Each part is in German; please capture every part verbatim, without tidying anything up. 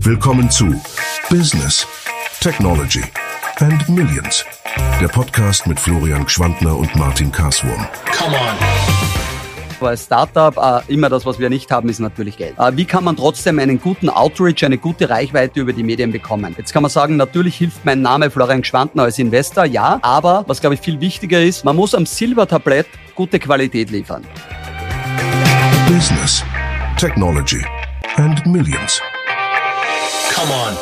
Willkommen zu Business, Technology and Millions. Der Podcast mit Florian Gschwandner und Martin Karswurm. Come on! Als Startup, äh, immer das, was wir nicht haben, ist natürlich Geld. Äh, wie kann man trotzdem einen guten Outreach, eine gute Reichweite über die Medien bekommen? Jetzt kann man sagen, natürlich hilft mein Name Florian Gschwandner als Investor, ja, aber was, glaube ich, viel wichtiger ist, man muss am Silbertablett gute Qualität liefern. Business, Technology and Millions. Come on!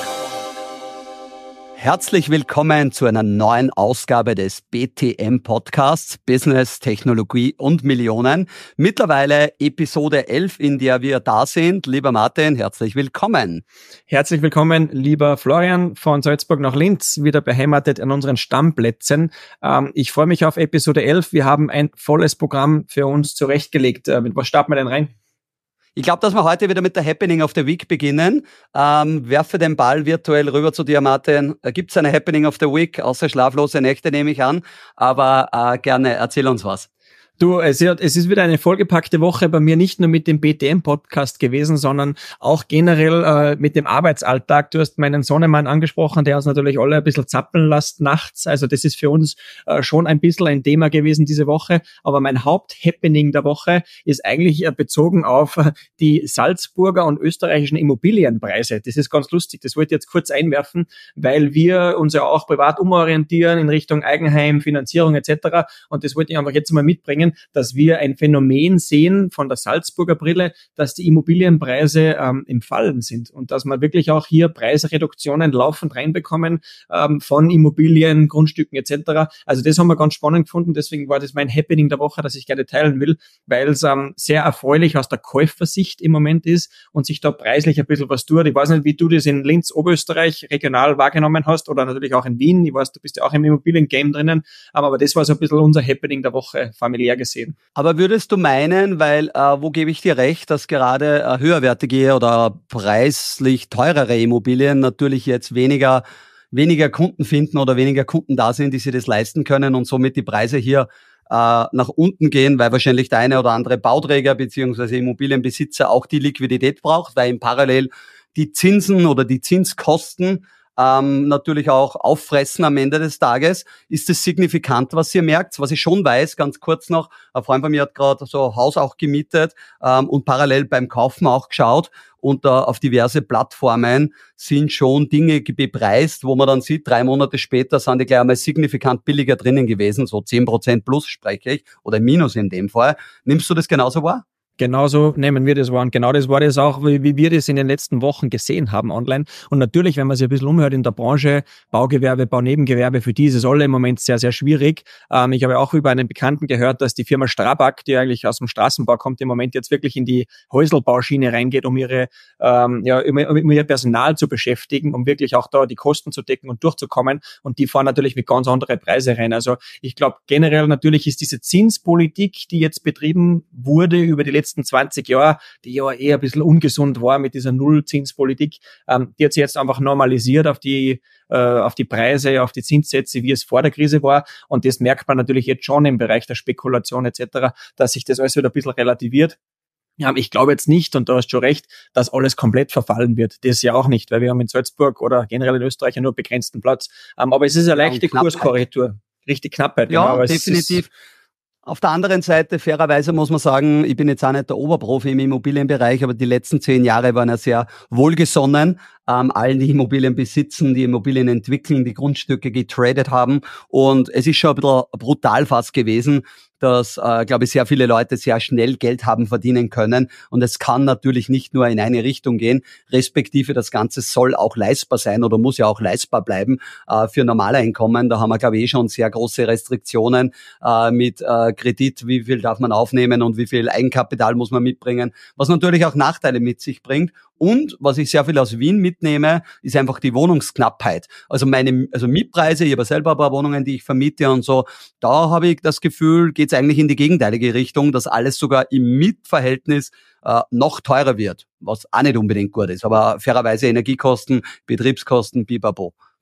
Herzlich willkommen zu einer neuen Ausgabe des B T M-Podcasts Business, Technologie und Millionen. Mittlerweile Episode elf, in der wir da sind. Lieber Martin, herzlich willkommen. Herzlich willkommen, lieber Florian, von Salzburg nach Linz, wieder beheimatet an unseren Stammplätzen. Ähm, ich freue mich auf Episode elf. Wir haben ein volles Programm für uns zurechtgelegt. Äh, mit was starten wir denn rein? Ich glaube, dass wir heute wieder mit der Happening of the Week beginnen. Ähm, werfe den Ball virtuell rüber zu dir, Martin. Gibt es eine Happening of the Week? Außer schlaflose Nächte nehme ich an. Aber äh, gerne, erzähl uns was. Du, es ist wieder eine vollgepackte Woche bei mir, nicht nur mit dem B T M-Podcast gewesen, sondern auch generell äh, mit dem Arbeitsalltag. Du hast meinen Sohnemann angesprochen, der uns natürlich alle ein bisschen zappeln lässt nachts. Also das ist für uns äh, schon ein bisschen ein Thema gewesen diese Woche. Aber mein Haupt-Happening der Woche ist eigentlich äh, bezogen auf äh, die Salzburger und österreichischen Immobilienpreise. Das ist ganz lustig. Das wollte ich jetzt kurz einwerfen, weil wir uns ja auch privat umorientieren in Richtung Eigenheim, Finanzierung et cetera. Und das wollte ich einfach jetzt mal mitbringen, dass wir ein Phänomen sehen von der Salzburger Brille, dass die Immobilienpreise ähm, im Fallen sind und dass man wirklich auch hier Preisreduktionen laufend reinbekommen ähm, von Immobilien, Grundstücken et cetera. Also das haben wir ganz spannend gefunden, deswegen war das mein Happening der Woche, das ich gerne teilen will, weil es ähm, sehr erfreulich aus der Käufersicht im Moment ist und sich da preislich ein bisschen was tut. Ich weiß nicht, wie du das in Linz, Oberösterreich regional wahrgenommen hast oder natürlich auch in Wien. Ich weiß, du bist ja auch im Immobilien-Game drinnen, aber das war so ein bisschen unser Happening der Woche, familiär gesehen. Aber würdest du meinen, weil, äh, wo gebe ich dir recht, dass gerade äh, höherwertige oder preislich teurere Immobilien natürlich jetzt weniger, weniger Kunden finden oder weniger Kunden da sind, die sich das leisten können und somit die Preise hier äh, nach unten gehen, weil wahrscheinlich der eine oder andere Bauträger beziehungsweise Immobilienbesitzer auch die Liquidität braucht, weil ihm parallel die Zinsen oder die Zinskosten Ähm, natürlich auch auffressen am Ende des Tages. Ist es signifikant, was ihr merkt? Was ich schon weiß, ganz kurz noch, ein Freund von mir hat gerade so ein Haus auch gemietet ähm, und parallel beim Kaufen auch geschaut und da auf diverse Plattformen sind schon Dinge bepreist, wo man dann sieht, drei Monate später sind die gleich einmal signifikant billiger drinnen gewesen, so zehn Prozent plus spreche ich, oder Minus in dem Fall. Nimmst du das genauso wahr? Genauso nehmen wir das wahr. Und genau das war das auch, wie, wie wir das in den letzten Wochen gesehen haben online. Und natürlich, wenn man sich ein bisschen umhört in der Branche, Baugewerbe, Baunebengewerbe, für die ist es alle im Moment sehr, sehr schwierig. Ähm, ich habe auch über einen Bekannten gehört, dass die Firma Strabag, die eigentlich aus dem Straßenbau kommt, im Moment jetzt wirklich in die Häuselbauschiene reingeht, um ihre, ähm, ja, um, um ihr Personal zu beschäftigen, um wirklich auch da die Kosten zu decken und durchzukommen. Und die fahren natürlich mit ganz anderen Preise rein. Also ich glaube, generell natürlich ist diese Zinspolitik, die jetzt betrieben wurde über die letzten letzten zwanzig Jahre, die ja eher ein bisschen ungesund war mit dieser Nullzinspolitik, ähm, die hat sich jetzt einfach normalisiert auf die äh, auf die Preise, auf die Zinssätze, wie es vor der Krise war. Und das merkt man natürlich jetzt schon im Bereich der Spekulation et cetera, dass sich das alles wieder ein bisschen relativiert. Ja, ich glaube jetzt nicht, und du hast schon recht, dass alles komplett verfallen wird. Das ja auch nicht, weil wir haben in Salzburg oder generell in Österreich ja nur begrenzten Platz. Ähm, aber es ist eine leichte ja, Kurskorrektur. Richtig Knappheit. Ja, genau, aber definitiv. Auf der anderen Seite, fairerweise muss man sagen, ich bin jetzt auch nicht der Oberprofi im Immobilienbereich, aber die letzten zehn Jahre waren ja sehr wohlgesonnen. Ähm, allen, die Immobilien besitzen, die Immobilien entwickeln, die Grundstücke getradet haben. Und es ist schon ein bisschen brutal fast gewesen, dass, äh, glaube ich, sehr viele Leute sehr schnell Geld haben verdienen können. Und es kann natürlich nicht nur in eine Richtung gehen, respektive das Ganze soll auch leistbar sein oder muss ja auch leistbar bleiben äh, für normale Einkommen. Da haben wir, glaube ich, eh schon sehr große Restriktionen äh, mit äh, Kredit, wie viel darf man aufnehmen und wie viel Eigenkapital muss man mitbringen, was natürlich auch Nachteile mit sich bringt. Und was ich sehr viel aus Wien mitnehme, ist einfach die Wohnungsknappheit. Also meine, also Mietpreise, ich habe selber ein paar Wohnungen, die ich vermiete und so, da habe ich das Gefühl, geht es eigentlich in die gegenteilige Richtung, dass alles sogar im Mietverhältnis äh, noch teurer wird, was auch nicht unbedingt gut ist. Aber fairerweise Energiekosten, Betriebskosten, pipapo.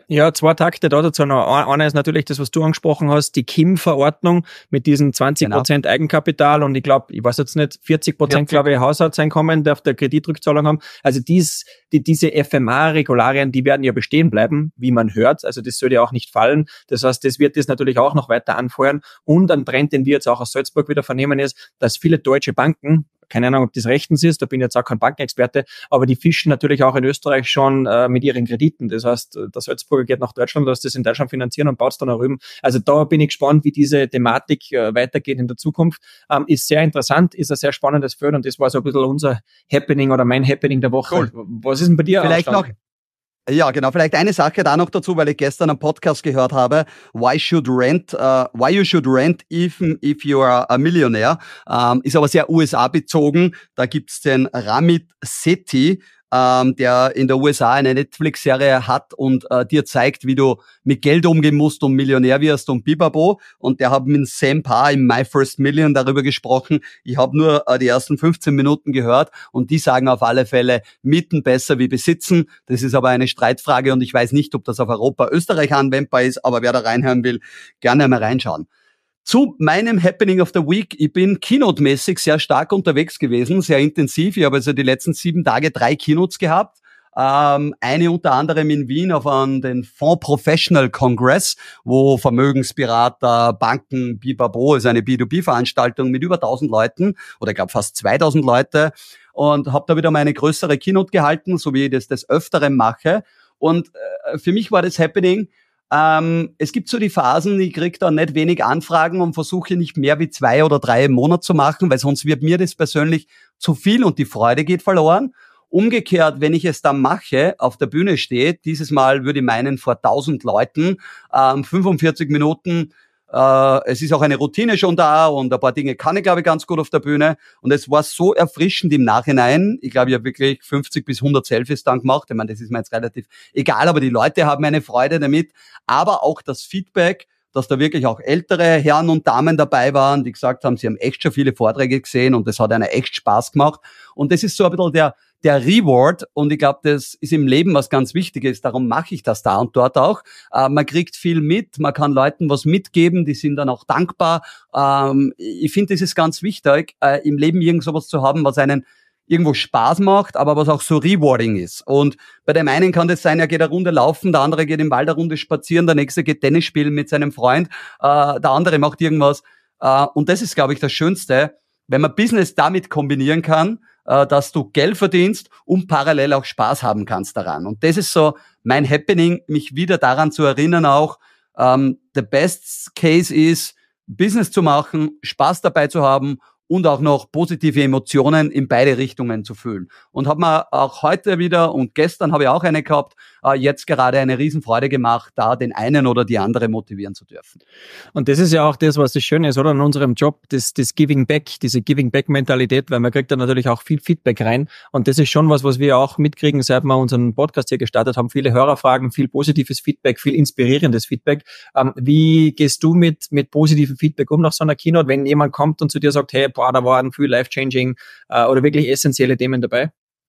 Ja, zwei Takte da dazu noch. Einer ist natürlich das, was du angesprochen hast, die K I M-Verordnung mit diesen zwanzig Prozent genau. Eigenkapital und ich glaube, ich weiß jetzt nicht, vierzig Prozent glaube ich Haushaltseinkommen darf der Kreditrückzahlung haben. Also dies, die, diese F M A-Regularien, die werden ja bestehen bleiben, wie man hört. Also das soll ja auch nicht fallen. Das heißt, das wird das natürlich auch noch weiter anfeuern. Und ein Trend, den wir jetzt auch aus Salzburg wieder vernehmen, ist, dass viele deutsche Banken, keine Ahnung, ob das rechtens ist, da bin ich jetzt auch kein Bankenexperte, aber die fischen natürlich auch in Österreich schon äh, mit ihren Krediten. Das heißt, der Salzburger geht nach Deutschland, lässt das in Deutschland finanzieren und baut es dann auch rüben. Also da bin ich gespannt, wie diese Thematik äh, weitergeht in der Zukunft. Ähm, ist sehr interessant, ist ein sehr spannendes Feld und das war so ein bisschen unser Happening oder mein Happening der Woche. Cool. Was ist denn bei dir? Vielleicht noch Ja, genau. Vielleicht eine Sache da noch dazu, weil ich gestern einen Podcast gehört habe. Why should rent? Uh, why you should rent even if you are a millionaire? Um, ist aber sehr U S A bezogen. Da gibt's den Ramit Sethi, ähm, der in der U S A eine Netflix-Serie hat und äh, dir zeigt, wie du mit Geld umgehen musst und Millionär wirst und Bibabo. Und der hat mit Sam Parr im My First Million darüber gesprochen. Ich habe nur äh, die ersten fünfzehn Minuten gehört und die sagen auf alle Fälle, Mieten besser wie besitzen. Das ist aber eine Streitfrage und ich weiß nicht, ob das auf Europa, Österreich anwendbar ist, aber wer da reinhören will, gerne mal reinschauen. Zu meinem Happening of the Week. Ich bin Keynote-mäßig sehr stark unterwegs gewesen, sehr intensiv. Ich habe also die letzten sieben Tage drei Keynotes gehabt. Ähm, eine unter anderem in Wien auf einem, den Fonds Professional Congress, wo Vermögensberater, Banken, Bibabo, ist eine B zwei B-Veranstaltung mit über tausend Leuten oder ich glaube fast zweitausend Leute und habe da wieder meine größere Keynote gehalten, so wie ich das des Öfteren mache. Und äh, für mich war das Happening, Ähm, es gibt so die Phasen, ich kriege da nicht wenig Anfragen und versuche nicht mehr wie zwei oder drei im Monat zu machen, weil sonst wird mir das persönlich zu viel und die Freude geht verloren. Umgekehrt, wenn ich es dann mache, auf der Bühne stehe, dieses Mal würde ich meinen vor tausend Leuten, ähm, fünfundvierzig Minuten, äh, es ist auch eine Routine schon da und ein paar Dinge kann ich, glaube ich, ganz gut auf der Bühne. Und es war so erfrischend im Nachhinein. Ich glaube, ich habe wirklich fünfzig bis hundert Selfies dann gemacht. Ich meine, das ist mir jetzt relativ egal, aber die Leute haben eine Freude damit. Aber auch das Feedback, dass da wirklich auch ältere Herren und Damen dabei waren, die gesagt haben, sie haben echt schon viele Vorträge gesehen und das hat ihnen echt Spaß gemacht. Und das ist so ein bisschen der der Reward und ich glaube, das ist im Leben was ganz Wichtiges, darum mache ich das da und dort auch. Äh, man kriegt viel mit, man kann Leuten was mitgeben, die sind dann auch dankbar. Ähm, ich finde, das ist ganz wichtig, äh, im Leben irgend sowas zu haben, was einen irgendwo Spaß macht, aber was auch so rewarding ist. Und bei dem einen kann das sein, er geht eine Runde laufen, der andere geht im Wald eine Runde spazieren, der nächste geht Tennis spielen mit seinem Freund, äh, der andere macht irgendwas. Äh, und das ist, glaube ich, das Schönste, wenn man Business damit kombinieren kann, dass du Geld verdienst und parallel auch Spaß haben kannst daran. Und das ist so mein Happening, mich wieder daran zu erinnern auch, ähm, the best case ist, Business zu machen, Spaß dabei zu haben und auch noch positive Emotionen in beide Richtungen zu fühlen. Und habe mir auch heute wieder und gestern habe ich auch eine gehabt, äh, jetzt gerade eine Riesenfreude gemacht, da den einen oder die andere motivieren zu dürfen. Und das ist ja auch das, was das Schöne ist, oder? In unserem Job, das, das Giving Back, diese Giving Back-Mentalität, weil man kriegt da natürlich auch viel Feedback rein. Und das ist schon was, was wir auch mitkriegen, seit wir unseren Podcast hier gestartet haben. Viele Hörerfragen, viel positives Feedback, viel inspirierendes Feedback. Ähm, wie gehst du mit, mit positivem Feedback um nach so einer Keynote, wenn jemand kommt und zu dir sagt, hey, boah, da waren viel life-changing äh, oder wirklich essentielle Themen dabei?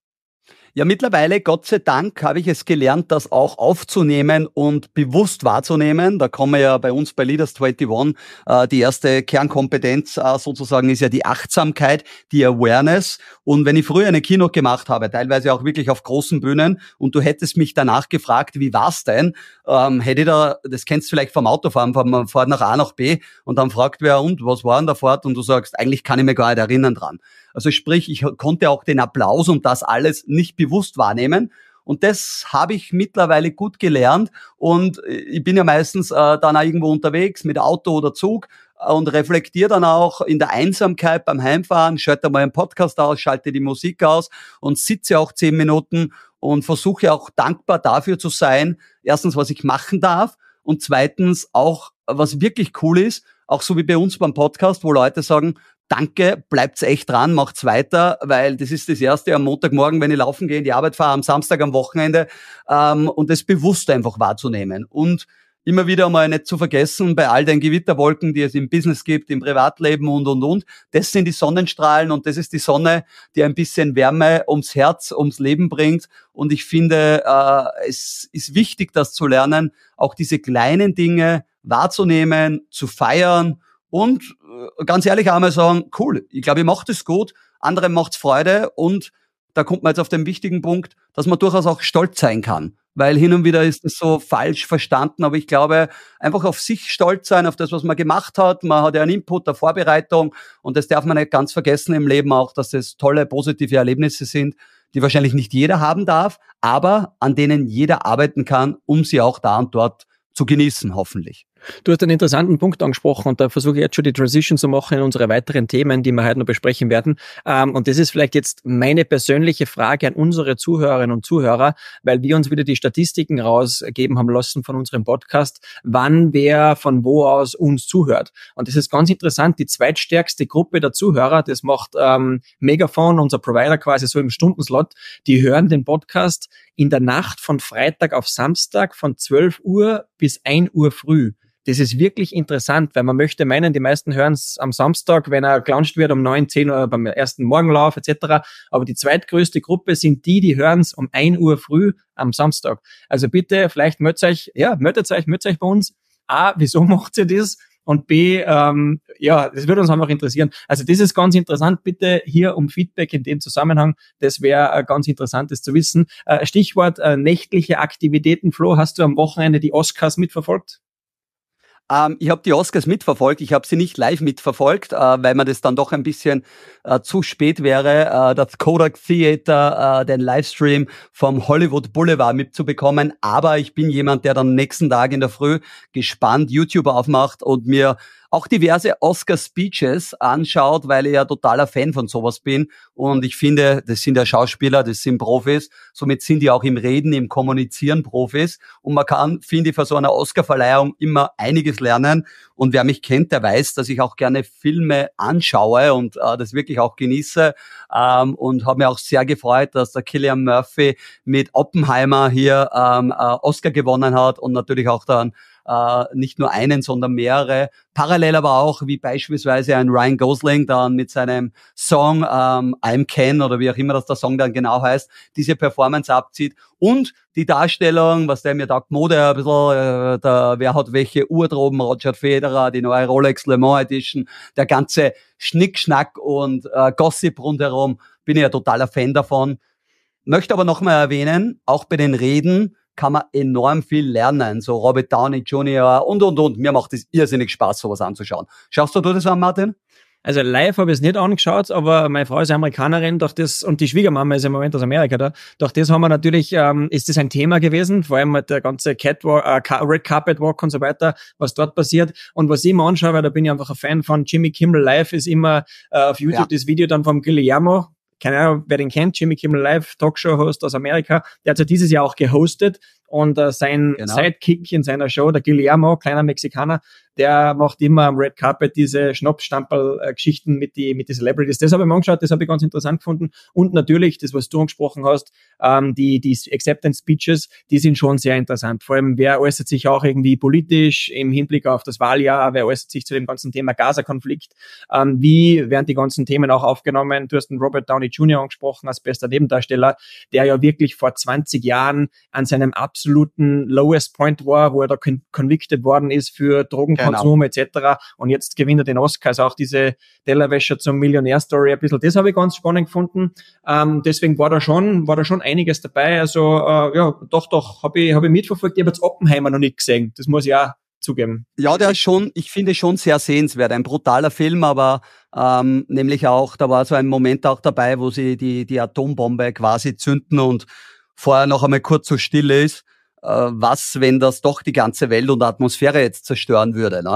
Ja, mittlerweile, Gott sei Dank, habe ich es gelernt, das auch aufzunehmen und bewusst wahrzunehmen. Da kommen wir ja bei uns bei Leaders einundzwanzig, äh, die erste Kernkompetenz äh, sozusagen ist ja die Achtsamkeit, die Awareness. Und wenn ich früher eine Keynote gemacht habe, teilweise auch wirklich auf großen Bühnen, und du hättest mich danach gefragt, wie war's denn, ähm, hätte ich da, das kennst du vielleicht vom Autofahren, man fährt nach A nach B und dann fragt wer, und was war denn der Fahrt? Und du sagst, eigentlich kann ich mich gar nicht erinnern dran. Also sprich, ich konnte auch den Applaus und das alles nicht bewusst wahrnehmen. Und das habe ich mittlerweile gut gelernt. Und ich bin ja meistens äh, dann auch irgendwo unterwegs mit Auto oder Zug und reflektiere dann auch in der Einsamkeit beim Heimfahren, schalte mal einen Podcast aus, schalte die Musik aus und sitze auch zehn Minuten und versuche auch dankbar dafür zu sein, erstens, was ich machen darf und zweitens auch, was wirklich cool ist, auch so wie bei uns beim Podcast, wo Leute sagen, danke, bleibt's echt dran, macht's weiter, weil das ist das Erste am Montagmorgen, wenn ich laufen gehe, in die Arbeit fahre, am Samstag, am Wochenende, ähm, und das bewusst einfach wahrzunehmen. Und immer wieder mal nicht zu vergessen, bei all den Gewitterwolken, die es im Business gibt, im Privatleben und, und, und, das sind die Sonnenstrahlen und das ist die Sonne, die ein bisschen Wärme ums Herz, ums Leben bringt. Und ich finde, äh, es ist wichtig, das zu lernen, auch diese kleinen Dinge wahrzunehmen, zu feiern und äh, ganz ehrlich einmal sagen, cool, ich glaube, ich mache das gut, anderen macht's Freude und da kommt man jetzt auf den wichtigen Punkt, dass man durchaus auch stolz sein kann. Weil hin und wieder ist das so falsch verstanden, aber ich glaube, einfach auf sich stolz sein, auf das, was man gemacht hat. Man hat ja einen Input, eine Vorbereitung und das darf man nicht ganz vergessen im Leben auch, dass es tolle, positive Erlebnisse sind, die wahrscheinlich nicht jeder haben darf, aber an denen jeder arbeiten kann, um sie auch da und dort zu genießen, hoffentlich. Du hast einen interessanten Punkt angesprochen und da versuche ich jetzt schon die Transition zu machen in unsere weiteren Themen, die wir heute noch besprechen werden. Und das ist vielleicht jetzt meine persönliche Frage an unsere Zuhörerinnen und Zuhörer, weil wir uns wieder die Statistiken rausgeben haben lassen von unserem Podcast, wann wer von wo aus uns zuhört. Und das ist ganz interessant, die zweitstärkste Gruppe der Zuhörer, das macht ähm, Megaphone, unser Provider quasi so im Stundenslot, die hören den Podcast in der Nacht von Freitag auf Samstag von zwölf Uhr bis ein Uhr früh. Das ist wirklich interessant, weil man möchte meinen, die meisten hören es am Samstag, wenn er gelauncht wird um neun, zehn Uhr beim ersten Morgenlauf et cetera. Aber die zweitgrößte Gruppe sind die, die hören es um ein Uhr früh am Samstag. Also bitte, vielleicht meldet euch, ja, meldet euch, meldet euch bei uns. A, wieso macht ihr das? Und B, ähm, ja, das würde uns einfach interessieren. Also das ist ganz interessant. Bitte hier um Feedback in dem Zusammenhang. Das wäre äh, ganz interessantes zu wissen. Äh, Stichwort äh, nächtliche Aktivitäten. Flo, hast du am Wochenende die Oscars mitverfolgt? Ähm, ich habe die Oscars mitverfolgt, ich habe sie nicht live mitverfolgt, äh, weil mir das dann doch ein bisschen äh, zu spät wäre, äh, das Kodak Theater, äh, den Livestream vom Hollywood Boulevard mitzubekommen. Aber ich bin jemand, der dann nächsten Tag in der Früh gespannt YouTube aufmacht und mir auch diverse Oscar-Speeches anschaut, weil ich ja totaler Fan von sowas bin. Und ich finde, das sind ja Schauspieler, das sind Profis. Somit sind die auch im Reden, im Kommunizieren Profis. Und man kann, finde ich, für so einer Oscar-Verleihung immer einiges lernen. Und wer mich kennt, der weiß, dass ich auch gerne Filme anschaue und äh, das wirklich auch genieße. Ähm, und habe mir auch sehr gefreut, dass der Cillian Murphy mit Oppenheimer hier ähm, äh, Oscar gewonnen hat und natürlich auch dann Uh, nicht nur einen, sondern mehrere. Parallel aber auch, wie beispielsweise ein Ryan Gosling dann mit seinem Song um, I'm Ken oder wie auch immer das der Song dann genau heißt, diese Performance abzieht. Und die Darstellung, was der mir taugt, Mode ein bisschen, äh, der, wer hat welche Uhr droben, Roger Federer, die neue Rolex Le Mans Edition, der ganze Schnickschnack und äh, Gossip rundherum, bin ich ja totaler Fan davon. Möchte aber nochmal erwähnen, auch bei den Reden, kann man enorm viel lernen, so Robert Downey Junior und, und, und. Mir macht es irrsinnig Spaß, sowas anzuschauen. Schaust du das an, Martin? Also live habe ich es nicht angeschaut, aber meine Frau ist Amerikanerin, durch das, und die Schwiegermama ist im Moment aus Amerika da. Durch das haben wir natürlich, ähm, ist das ein Thema gewesen, vor allem mit der ganze Catwalk, äh, Red Carpet Walk und so weiter, was dort passiert. Und was ich immer anschaue, weil da bin ich einfach ein Fan von Jimmy Kimmel Live, ist immer äh, auf YouTube ja. das Video dann vom Guillermo. Keine Ahnung, wer den kennt, Jimmy Kimmel Live, Talkshow-Host aus Amerika. Der hat ja dieses Jahr auch gehostet und äh, sein genau. Sidekick in seiner Show, der Guillermo, kleiner Mexikaner, der macht immer am Red Carpet diese Schnappstamperl-Geschichten mit die mit die Celebrities. Das habe ich mir angeschaut, das habe ich ganz interessant gefunden. Und natürlich, das, was du angesprochen hast, ähm, die die Acceptance-Speeches, die sind schon sehr interessant. Vor allem, wer äußert sich auch irgendwie politisch im Hinblick auf das Wahljahr, wer äußert sich zu dem ganzen Thema Gaza-Konflikt, ähm, wie werden die ganzen Themen auch aufgenommen. Du hast den Robert Downey Junior angesprochen als bester Nebendarsteller, der ja wirklich vor zwanzig Jahren an seinem absoluten lowest point war, wo er da con- convicted worden ist für Drogenkonsum genau. et cetera. Und jetzt gewinnt er den Oscar. Also auch diese Tellerwäscher zum Millionär-Story ein bisschen, das habe ich ganz spannend gefunden. Ähm, deswegen war da schon, war da schon einiges dabei. Also äh, ja, doch, doch, habe ich, hab ich mitverfolgt. Ich habe jetzt Oppenheimer noch nicht gesehen. Das muss ich auch zugeben. Ja, der ist schon, ich finde schon sehr sehenswert. Ein brutaler Film, aber ähm, nämlich auch, da war so ein Moment auch dabei, wo sie die, die Atombombe quasi zünden und vorher noch einmal kurz so still ist. Äh, was, wenn das doch die ganze Welt und Atmosphäre jetzt zerstören würde, ne?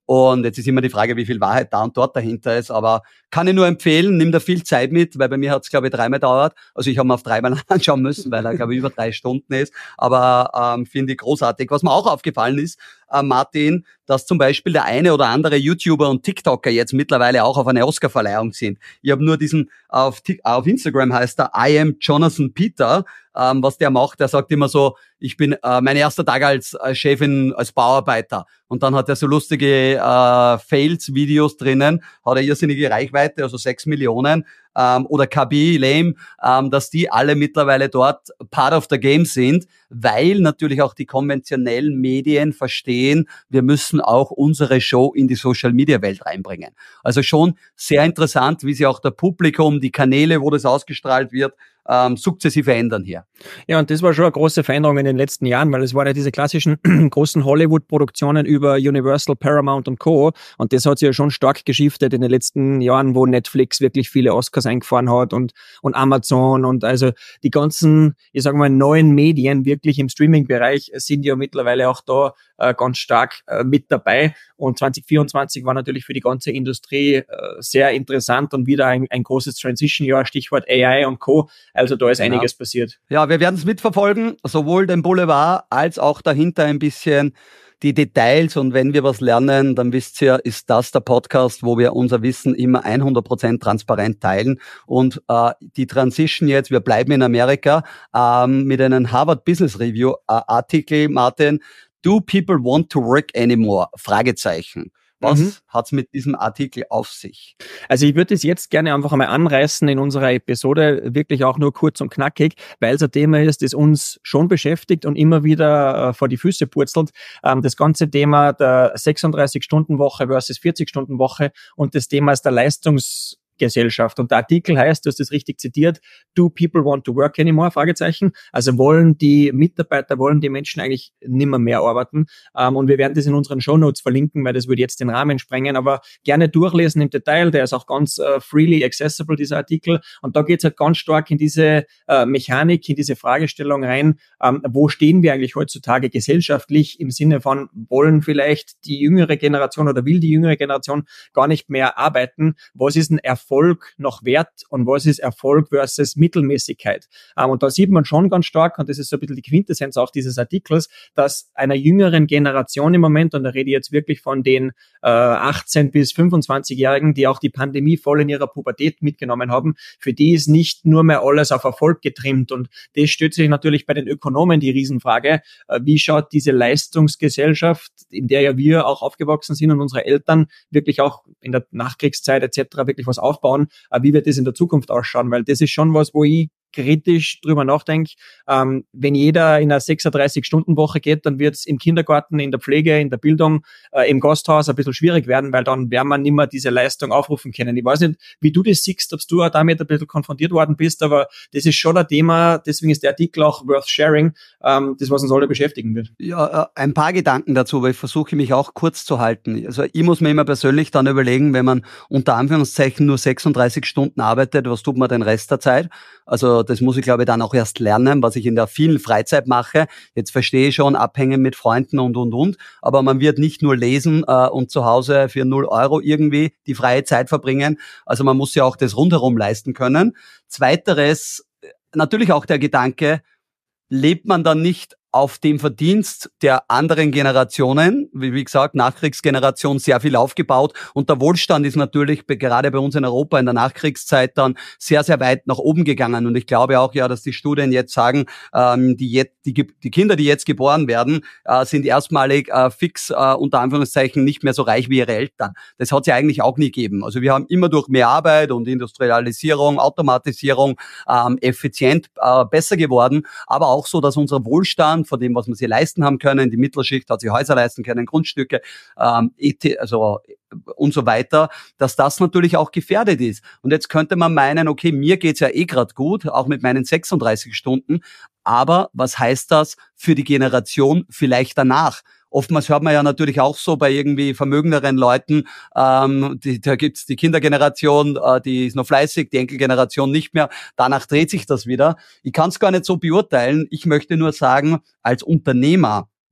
Und jetzt ist immer die Frage, wie viel Wahrheit da und dort dahinter ist. Aber kann ich nur empfehlen, nimm da viel Zeit mit, weil bei mir hat es, glaube ich, dreimal gedauert. Also ich habe mir auf dreimal anschauen müssen, weil er, glaube ich, über drei Stunden ist. Aber ähm, finde ich großartig. Was mir auch aufgefallen ist, äh, Martin, dass zum Beispiel der eine oder andere YouTuber und TikToker jetzt mittlerweile auch auf eine Oscar-Verleihung sind. Ich habe nur diesen, auf, auf Instagram heißt er I am Jonathan Peter, ähm, was der macht. Der sagt immer so, ich bin äh, mein erster Tag als, als Chefin, als Bauarbeiter. Und dann hat er so lustige äh, Fails-Videos drinnen, hat er irrsinnige Reichweite, also sechs Millionen. Ähm, oder K B, Lame, ähm, dass die alle mittlerweile dort part of the game sind, weil natürlich auch die konventionellen Medien verstehen, wir müssen auch unsere Show in die Social-Media-Welt reinbringen. Also schon sehr interessant, wie sich auch der Publikum, die Kanäle, wo das ausgestrahlt wird, ähm, sukzessive ändern hier. Ja, und das war schon eine große Veränderung in den letzten Jahren, weil es waren ja diese klassischen großen Hollywood-Produktionen über Universal, Paramount und Co. Und das hat sich ja schon stark geschiftet in den letzten Jahren, wo Netflix wirklich viele Oscars eingefahren hat und, und Amazon und also die ganzen, ich sage mal, neuen Medien wirklich im Streaming-Bereich sind ja mittlerweile auch da äh, ganz stark äh, mit dabei. Und zwanzig vierundzwanzig war natürlich für die ganze Industrie äh, sehr interessant und wieder ein, ein großes Transition-Jahr, Stichwort A I und Co. Also da ist einiges ja. passiert. Ja, wir werden es mitverfolgen, sowohl den Boulevard als auch dahinter ein bisschen die Details. Und wenn wir was lernen, dann wisst ihr, ist das der Podcast, wo wir unser Wissen immer hundert Prozent transparent teilen. Und äh, die Transition jetzt, wir bleiben in Amerika, ähm, mit einem Harvard Business Review äh, Artikel, Martin, Do people want to work anymore? Fragezeichen. Was mhm. hat's mit diesem Artikel auf sich? Also ich würde es jetzt gerne einfach einmal anreißen in unserer Episode, wirklich auch nur kurz und knackig, weil es ein Thema ist, das uns schon beschäftigt und immer wieder äh, vor die Füße purzelt. Ähm, das ganze Thema der sechsunddreißig-Stunden-Woche versus vierzig-Stunden-Woche und das Thema ist der Leistungs Gesellschaft. Und der Artikel heißt, du hast es richtig zitiert, Do people want to work anymore? Fragezeichen. Also wollen die Mitarbeiter, wollen die Menschen eigentlich nimmer mehr arbeiten? Ähm, und wir werden das in unseren Shownotes verlinken, weil das würde jetzt den Rahmen sprengen, aber gerne durchlesen im Detail. Der ist auch ganz äh, freely accessible, dieser Artikel. Und da geht es halt ganz stark in diese äh, Mechanik, in diese Fragestellung rein, ähm, wo stehen wir eigentlich heutzutage gesellschaftlich im Sinne von, wollen vielleicht die jüngere Generation oder will die jüngere Generation gar nicht mehr arbeiten? Was ist ein Erfolg Erfolg noch wert und was ist Erfolg versus Mittelmäßigkeit. Ähm, und da sieht man schon ganz stark, und das ist so ein bisschen die Quintessenz auch dieses Artikels, dass einer jüngeren Generation im Moment, und da rede ich jetzt wirklich von den äh, achtzehn- bis fünfundzwanzigjährigen, die auch die Pandemie voll in ihrer Pubertät mitgenommen haben, für die ist nicht nur mehr alles auf Erfolg getrimmt. Und das stellt sich natürlich bei den Ökonomen die Riesenfrage, äh, wie schaut diese Leistungsgesellschaft, in der ja wir auch aufgewachsen sind und unsere Eltern wirklich auch in der Nachkriegszeit et cetera wirklich was aufbauen, wie wird das in der Zukunft ausschauen, weil das ist schon was, wo ich kritisch drüber nachdenke. Ähm, wenn jeder in einer sechsunddreißig-Stunden-Woche geht, dann wird es im Kindergarten, in der Pflege, in der Bildung, äh, im Gasthaus ein bisschen schwierig werden, weil dann werden wir nicht mehr diese Leistung aufrufen können. Ich weiß nicht, wie du das siehst, ob du auch damit ein bisschen konfrontiert worden bist, aber das ist schon ein Thema, deswegen ist der Artikel auch worth sharing, ähm, das, was uns alle beschäftigen wird. Ja, ein paar Gedanken dazu, weil ich versuche mich auch kurz zu halten. Also ich muss mir immer persönlich dann überlegen, wenn man unter Anführungszeichen nur sechsunddreißig Stunden arbeitet, was tut man den Rest der Zeit? Also das muss ich, glaube ich, dann auch erst lernen, was ich in der vielen Freizeit mache. Jetzt verstehe ich schon, abhängen mit Freunden und, und, und. Aber man wird nicht nur lesen äh, und zu Hause für null Euro irgendwie die freie Zeit verbringen. Also man muss ja auch das rundherum leisten können. Zweiteres, natürlich auch der Gedanke, lebt man dann nicht auf dem Verdienst der anderen Generationen, wie, wie gesagt, Nachkriegsgeneration sehr viel aufgebaut und der Wohlstand ist natürlich gerade bei uns in Europa in der Nachkriegszeit dann sehr, sehr weit nach oben gegangen und ich glaube auch ja, dass die Studien jetzt sagen, ähm, die, jetzt, die, die Kinder, die jetzt geboren werden, äh, sind erstmalig äh, fix äh, unter Anführungszeichen nicht mehr so reich wie ihre Eltern. Das hat es ja eigentlich auch nie gegeben. Also wir haben immer durch mehr Arbeit und Industrialisierung, Automatisierung ähm, effizient äh, besser geworden, aber auch so, dass unser Wohlstand von dem, was wir sich leisten haben können. Die Mittelschicht hat sich Häuser leisten können, Grundstücke, ähm, also und so weiter, dass das natürlich auch gefährdet ist. Und jetzt könnte man meinen, okay, mir geht's ja eh gerade gut, auch mit meinen sechsunddreißig Stunden, aber was heißt das für die Generation vielleicht danach? Oftmals hört man ja natürlich auch so bei irgendwie vermögenderen Leuten, ähm, die, da gibt's die Kindergeneration, äh, die ist noch fleißig, die Enkelgeneration nicht mehr. Danach dreht sich das wieder. Ich kann es gar nicht so beurteilen. Ich möchte nur sagen, als Unternehmer,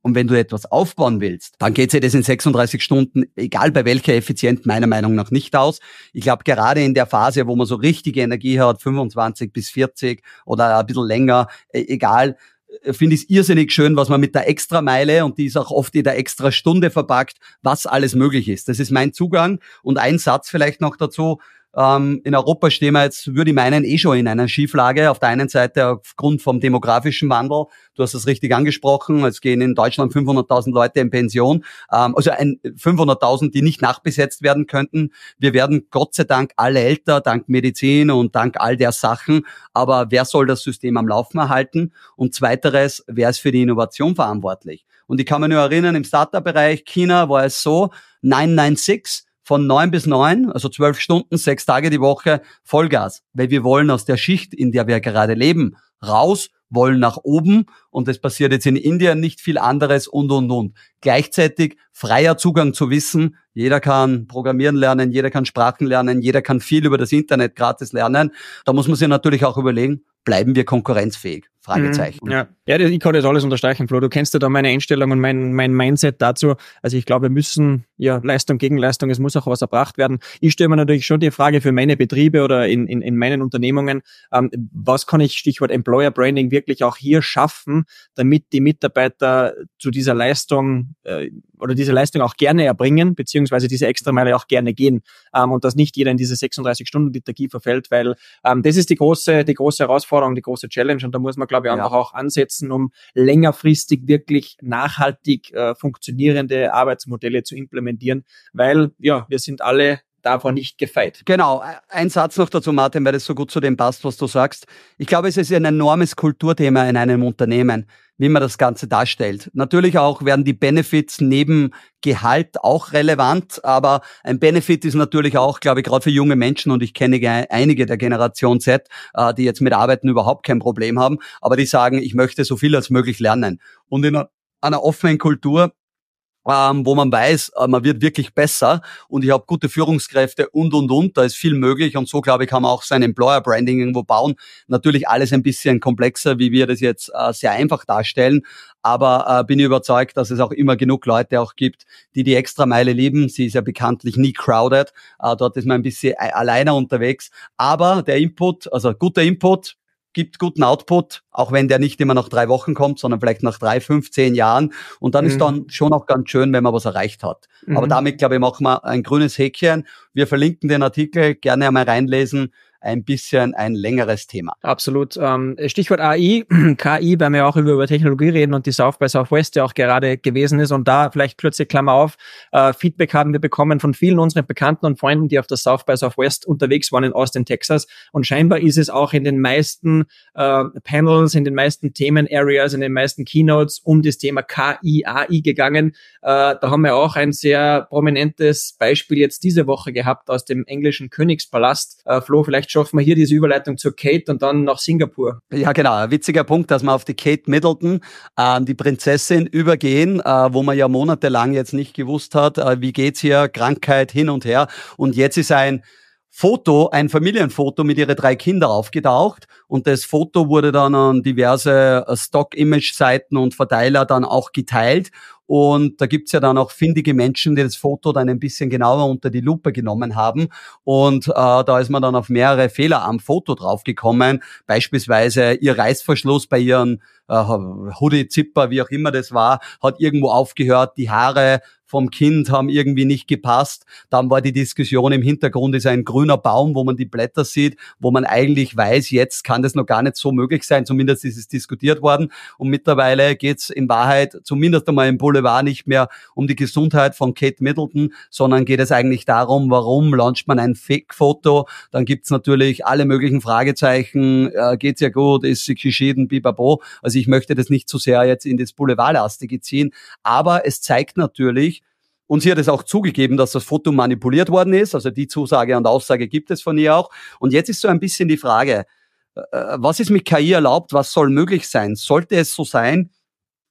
Und wenn du etwas aufbauen willst, dann geht sich das in sechsunddreißig Stunden, egal bei welcher Effizient, meiner Meinung nach nicht aus. Ich glaube, gerade in der Phase, wo man so richtige Energie hat, fünfundzwanzig bis vierzig oder ein bisschen länger, egal, finde ich es irrsinnig schön, was man mit der Extrameile, und die ist auch oft in der extra Stunde verpackt, was alles möglich ist. Das ist mein Zugang. Und ein Satz vielleicht noch dazu. Ähm, in Europa stehen wir jetzt, würde ich meinen, eh schon in einer Schieflage. Auf der einen Seite aufgrund vom demografischen Wandel. Du hast es richtig angesprochen. Es gehen in Deutschland fünfhunderttausend Leute in Pension. Ähm, also ein fünfhunderttausend, die nicht nachbesetzt werden könnten. Wir werden Gott sei Dank alle älter, dank Medizin und dank all der Sachen. Aber wer soll das System am Laufen erhalten? Und zweiteres, wer ist für die Innovation verantwortlich? Und ich kann mich nur erinnern, im Startup-Bereich China war es so, neun neun sechs, von neun bis neun, also zwölf Stunden, sechs Tage die Woche, Vollgas. Weil wir wollen aus der Schicht, in der wir gerade leben, raus, wollen nach oben. Und es passiert jetzt in Indien nicht viel anderes und, und, und. Gleichzeitig freier Zugang zu Wissen. Jeder kann programmieren lernen, jeder kann Sprachen lernen, jeder kann viel über das Internet gratis lernen. Da muss man sich natürlich auch überlegen, bleiben wir konkurrenzfähig? Fragezeichen. Mhm, ja. ja, ich kann das alles unterstreichen, Flo. Du kennst ja da meine Einstellung und mein, mein Mindset dazu. Also ich glaube, wir müssen, ja, Leistung gegen Leistung, es muss auch was erbracht werden. Ich stelle mir natürlich schon die Frage für meine Betriebe oder in, in, in meinen Unternehmungen, ähm, was kann ich, Stichwort Employer Branding, wirklich auch hier schaffen, damit die Mitarbeiter zu dieser Leistung äh, oder diese Leistung auch gerne erbringen, beziehungsweise diese Extrameile auch gerne gehen, ähm, und dass nicht jeder in diese sechsunddreißig-Stunden-Liturgie verfällt, weil ähm, das ist die große, die große Herausforderung, die große Challenge, und da muss man, glaube ich, einfach ja. auch ansetzen, um längerfristig wirklich nachhaltig äh, funktionierende Arbeitsmodelle zu implementieren, weil ja, wir sind alle davon nicht gefeit. Genau, ein Satz noch dazu, Martin, weil das so gut zu dem passt, was du sagst. Ich glaube, es ist ein enormes Kulturthema in einem Unternehmen, wie man das Ganze darstellt. Natürlich auch werden die Benefits neben Gehalt auch relevant, aber ein Benefit ist natürlich auch, glaube ich, gerade für junge Menschen, und ich kenne einige der Generation Z, die jetzt mit Arbeiten überhaupt kein Problem haben, aber die sagen, ich möchte so viel als möglich lernen. Und in einer offenen Kultur, Ähm, wo man weiß, äh, man wird wirklich besser und ich habe gute Führungskräfte und, und, und, da ist viel möglich, und so, glaube ich, kann man auch sein Employer-Branding irgendwo bauen. Natürlich alles ein bisschen komplexer, wie wir das jetzt äh, sehr einfach darstellen, aber äh, bin ich überzeugt, dass es auch immer genug Leute auch gibt, die die Extrameile lieben. Sie ist ja bekanntlich nie crowded, äh, dort ist man ein bisschen alleine unterwegs, aber der Input, also guter Input, gibt guten Output, auch wenn der nicht immer nach drei Wochen kommt, sondern vielleicht nach drei, fünf, zehn Jahren. Und dann mhm. ist dann schon auch ganz schön, wenn man was erreicht hat. Mhm. Aber damit, glaube ich, machen wir ein grünes Häkchen. Wir verlinken den Artikel, gerne einmal reinlesen. Ein bisschen ein längeres Thema. Absolut. Ähm, Stichwort A I, K I, weil wir auch über, über Technologie reden und die South by Southwest ja auch gerade gewesen ist, und da vielleicht kurze Klammer auf, äh, Feedback haben wir bekommen von vielen unseren Bekannten und Freunden, die auf der South by Southwest unterwegs waren in Austin, Texas, und scheinbar ist es auch in den meisten äh, Panels, in den meisten Themen-Areas, in den meisten Keynotes um das Thema K I, A I gegangen. Äh, da haben wir auch ein sehr prominentes Beispiel jetzt diese Woche gehabt aus dem englischen Königspalast. Äh, Flo, vielleicht schaffen wir hier diese Überleitung zur Kate und dann nach Singapur. Ja, genau. Ein witziger Punkt, dass wir auf die Kate Middleton, äh, die Prinzessin, übergehen, äh, wo man ja monatelang jetzt nicht gewusst hat, äh, wie geht's hier, Krankheit hin und her. Und jetzt ist ein Foto, ein Familienfoto mit ihren drei Kindern aufgetaucht, und das Foto wurde dann an diverse Stock-Image-Seiten und Verteiler dann auch geteilt. Und da gibt's ja dann auch findige Menschen, die das Foto dann ein bisschen genauer unter die Lupe genommen haben. Und äh, da ist man dann auf mehrere Fehler am Foto draufgekommen. Beispielsweise ihr Reißverschluss bei ihren äh, Hoodie, Zipper, wie auch immer das war, hat irgendwo aufgehört. Die Haare vom Kind haben irgendwie nicht gepasst. Dann war die Diskussion im Hintergrund, ist ein grüner Baum, wo man die Blätter sieht, wo man eigentlich weiß, jetzt kann das noch gar nicht so möglich sein. Zumindest ist es diskutiert worden. Und mittlerweile geht's in Wahrheit zumindest einmal im Boulevard nicht mehr um die Gesundheit von Kate Middleton, sondern geht es eigentlich darum, warum launcht man ein Fake-Foto. Dann gibt's natürlich alle möglichen Fragezeichen. Äh, geht's ja gut? Ist sie geschieden? Bibabo. Also ich möchte das nicht zu sehr jetzt in das Boulevardlastige ziehen. Aber es zeigt natürlich, und sie hat es auch zugegeben, dass das Foto manipuliert worden ist. Also die Zusage und Aussage gibt es von ihr auch. Und jetzt ist so ein bisschen die Frage, was ist mit K I erlaubt? Was soll möglich sein? Sollte es so sein,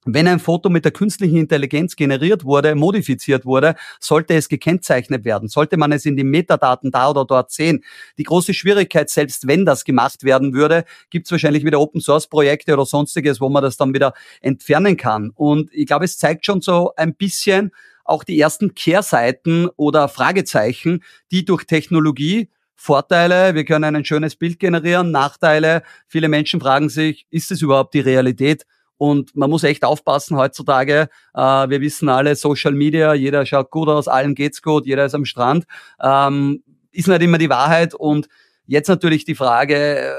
wenn ein Foto mit der künstlichen Intelligenz generiert wurde, modifiziert wurde, sollte es gekennzeichnet werden, sollte man es in den Metadaten da oder dort sehen. Die große Schwierigkeit, selbst wenn das gemacht werden würde, gibt es wahrscheinlich wieder Open-Source-Projekte oder sonstiges, wo man das dann wieder entfernen kann. Und ich glaube, es zeigt schon so ein bisschen auch die ersten Kehrseiten oder Fragezeichen, die durch Technologie Vorteile, wir können ein schönes Bild generieren, Nachteile, viele Menschen fragen sich, ist es überhaupt die Realität? Und man muss echt aufpassen heutzutage. Äh, wir wissen alle, Social Media, jeder schaut gut aus, allen geht's gut, jeder ist am Strand. Ähm, ist nicht immer die Wahrheit. Und jetzt natürlich die Frage, äh,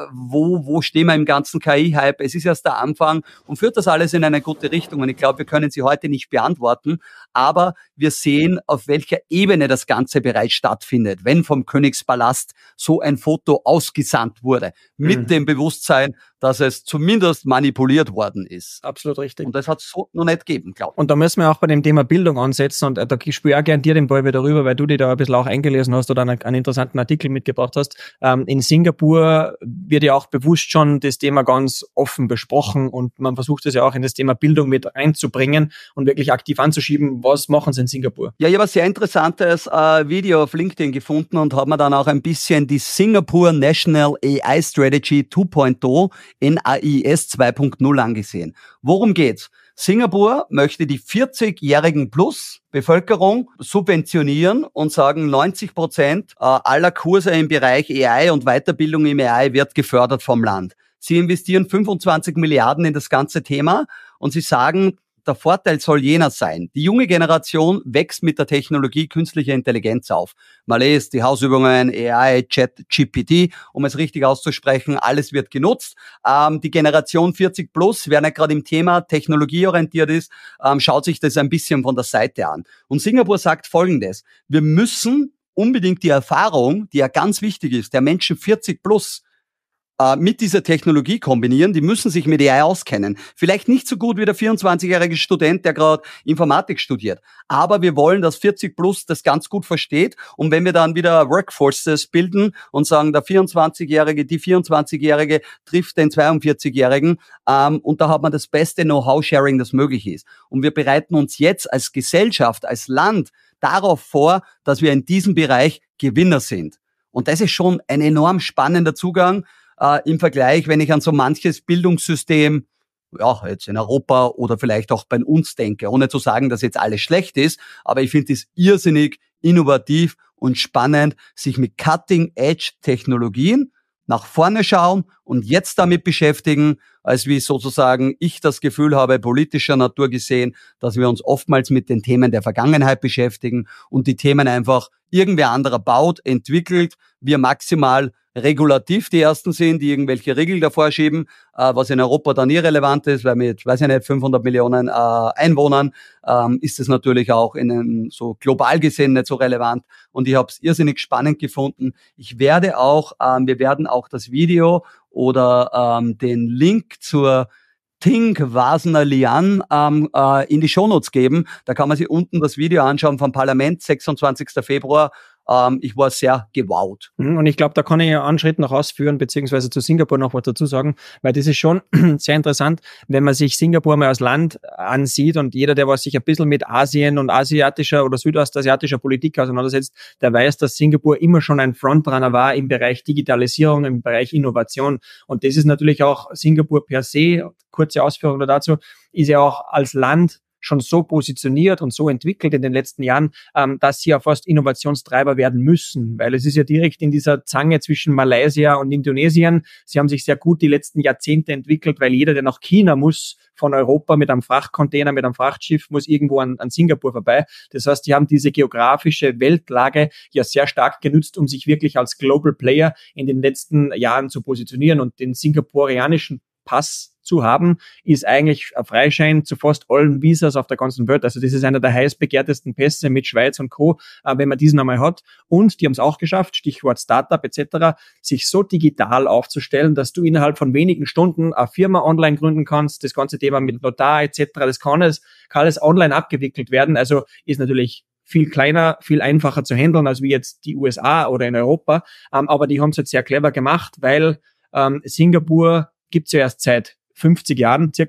wo, wo stehen wir im ganzen K I-Hype? Es ist erst der Anfang und führt das alles in eine gute Richtung. Und ich glaube, wir können sie heute nicht beantworten. Aber wir sehen, auf welcher Ebene das Ganze bereits stattfindet, wenn vom Königspalast so ein Foto ausgesandt wurde. Mit mhm. dem Bewusstsein, dass es zumindest manipuliert worden ist. Absolut richtig. Und das hat es so noch nicht gegeben, glaube ich. Und da müssen wir auch bei dem Thema Bildung ansetzen. Und da spiele ich auch gerne dir den Ball wieder rüber, weil du dich da ein bisschen auch eingelesen hast oder einen, einen interessanten Artikel mitgebracht hast. Ähm, in Singapur wird ja auch bewusst schon das Thema ganz offen besprochen und man versucht es ja auch in das Thema Bildung mit einzubringen und wirklich aktiv anzuschieben. Was machen sie in Singapur? Ja, ich habe ein sehr interessantes äh, Video auf LinkedIn gefunden und habe mir dann auch ein bisschen die Singapore National A I Strategy zwei Punkt null N A I S zwei Punkt null angesehen. Worum geht's? Singapur möchte die vierzigjährigen plus Bevölkerung subventionieren und sagen, neunzig Prozent aller Kurse im Bereich A I und Weiterbildung im A I wird gefördert vom Land. Sie investieren fünfundzwanzig Milliarden in das ganze Thema und sie sagen, der Vorteil soll jener sein. Die junge Generation wächst mit der Technologie künstlicher Intelligenz auf. Man liest die Hausübungen, A I, Chat, G P T, um es richtig auszusprechen, alles wird genutzt. Ähm, die Generation vierzig plus, wer nicht gerade im Thema technologieorientiert ist, ähm, schaut sich das ein bisschen von der Seite an. Und Singapur sagt Folgendes: Wir müssen unbedingt die Erfahrung, die ja ganz wichtig ist, der Menschen vierzig plus, mit dieser Technologie kombinieren, die müssen sich mit A I auskennen. Vielleicht nicht so gut wie der vierundzwanzigjährige Student, der gerade Informatik studiert. Aber wir wollen, dass vierzig plus das ganz gut versteht. Und wenn wir dann wieder Workforces bilden und sagen, der vierundzwanzigjährige, die vierundzwanzigjährige trifft den zweiundvierzigjährigen, ähm, und da hat man das beste Know-how-Sharing, das möglich ist. Und wir bereiten uns jetzt als Gesellschaft, als Land darauf vor, dass wir in diesem Bereich Gewinner sind. Und das ist schon ein enorm spannender Zugang, Uh, im Vergleich, wenn ich an so manches Bildungssystem, ja, jetzt in Europa oder vielleicht auch bei uns denke, ohne zu sagen, dass jetzt alles schlecht ist, aber ich finde es irrsinnig innovativ und spannend, sich mit Cutting-Edge-Technologien nach vorne schauen und jetzt damit beschäftigen, als wie sozusagen ich das Gefühl habe, politischer Natur gesehen, dass wir uns oftmals mit den Themen der Vergangenheit beschäftigen und die Themen einfach irgendwer anderer baut, entwickelt, wir maximal regulativ die Ersten sind, die irgendwelche Regeln davor schieben, äh, was in Europa dann irrelevant ist, weil mit, weiß ich nicht, fünfhundert Millionen äh, Einwohnern ähm, ist es natürlich auch in einem, so global gesehen nicht so relevant. Und ich habe es irrsinnig spannend gefunden. Ich werde auch, ähm, wir werden auch das Video oder ähm, den Link zur Think Wasner Lian ähm, äh, in die Shownotes geben. Da kann man sich unten das Video anschauen vom Parlament, sechsundzwanzigster Februar. Ähm, ich war sehr gewowt. Und ich glaube, da kann ich einen Schritt noch ausführen, beziehungsweise zu Singapur noch was dazu sagen, weil das ist schon sehr interessant, wenn man sich Singapur mal als Land ansieht und jeder, der was sich ein bisschen mit Asien und asiatischer oder südostasiatischer Politik auseinandersetzt, der weiß, dass Singapur immer schon ein Frontrunner war im Bereich Digitalisierung, im Bereich Innovation. Und das ist natürlich auch Singapur per se, kurze Ausführung dazu, ist ja auch als Land schon so positioniert und so entwickelt in den letzten Jahren, ähm, dass sie ja fast Innovationstreiber werden müssen, weil es ist ja direkt in dieser Zange zwischen Malaysia und Indonesien. Sie haben sich sehr gut die letzten Jahrzehnte entwickelt, weil jeder, der nach China muss, von Europa mit einem Frachtcontainer, mit einem Frachtschiff, muss irgendwo an, an Singapur vorbei. Das heißt, die haben diese geografische Weltlage ja sehr stark genutzt, um sich wirklich als Global Player in den letzten Jahren zu positionieren und den singapurianischen Pass zu haben, ist eigentlich ein Freischein zu fast allen Visas auf der ganzen Welt. Also das ist einer der heiß begehrtesten Pässe mit Schweiz und Co., äh, wenn man diesen einmal hat. Und die haben es auch geschafft, Stichwort Startup et cetera, sich so digital aufzustellen, dass du innerhalb von wenigen Stunden eine Firma online gründen kannst. Das ganze Thema mit Notar et cetera, das kann alles, kann alles online abgewickelt werden. Also ist natürlich viel kleiner, viel einfacher zu handeln, als wie jetzt die U S A oder in Europa. Ähm, aber die haben es jetzt sehr clever gemacht, weil ähm, Singapur gibt's ja erst seit fünfzig Jahren circa,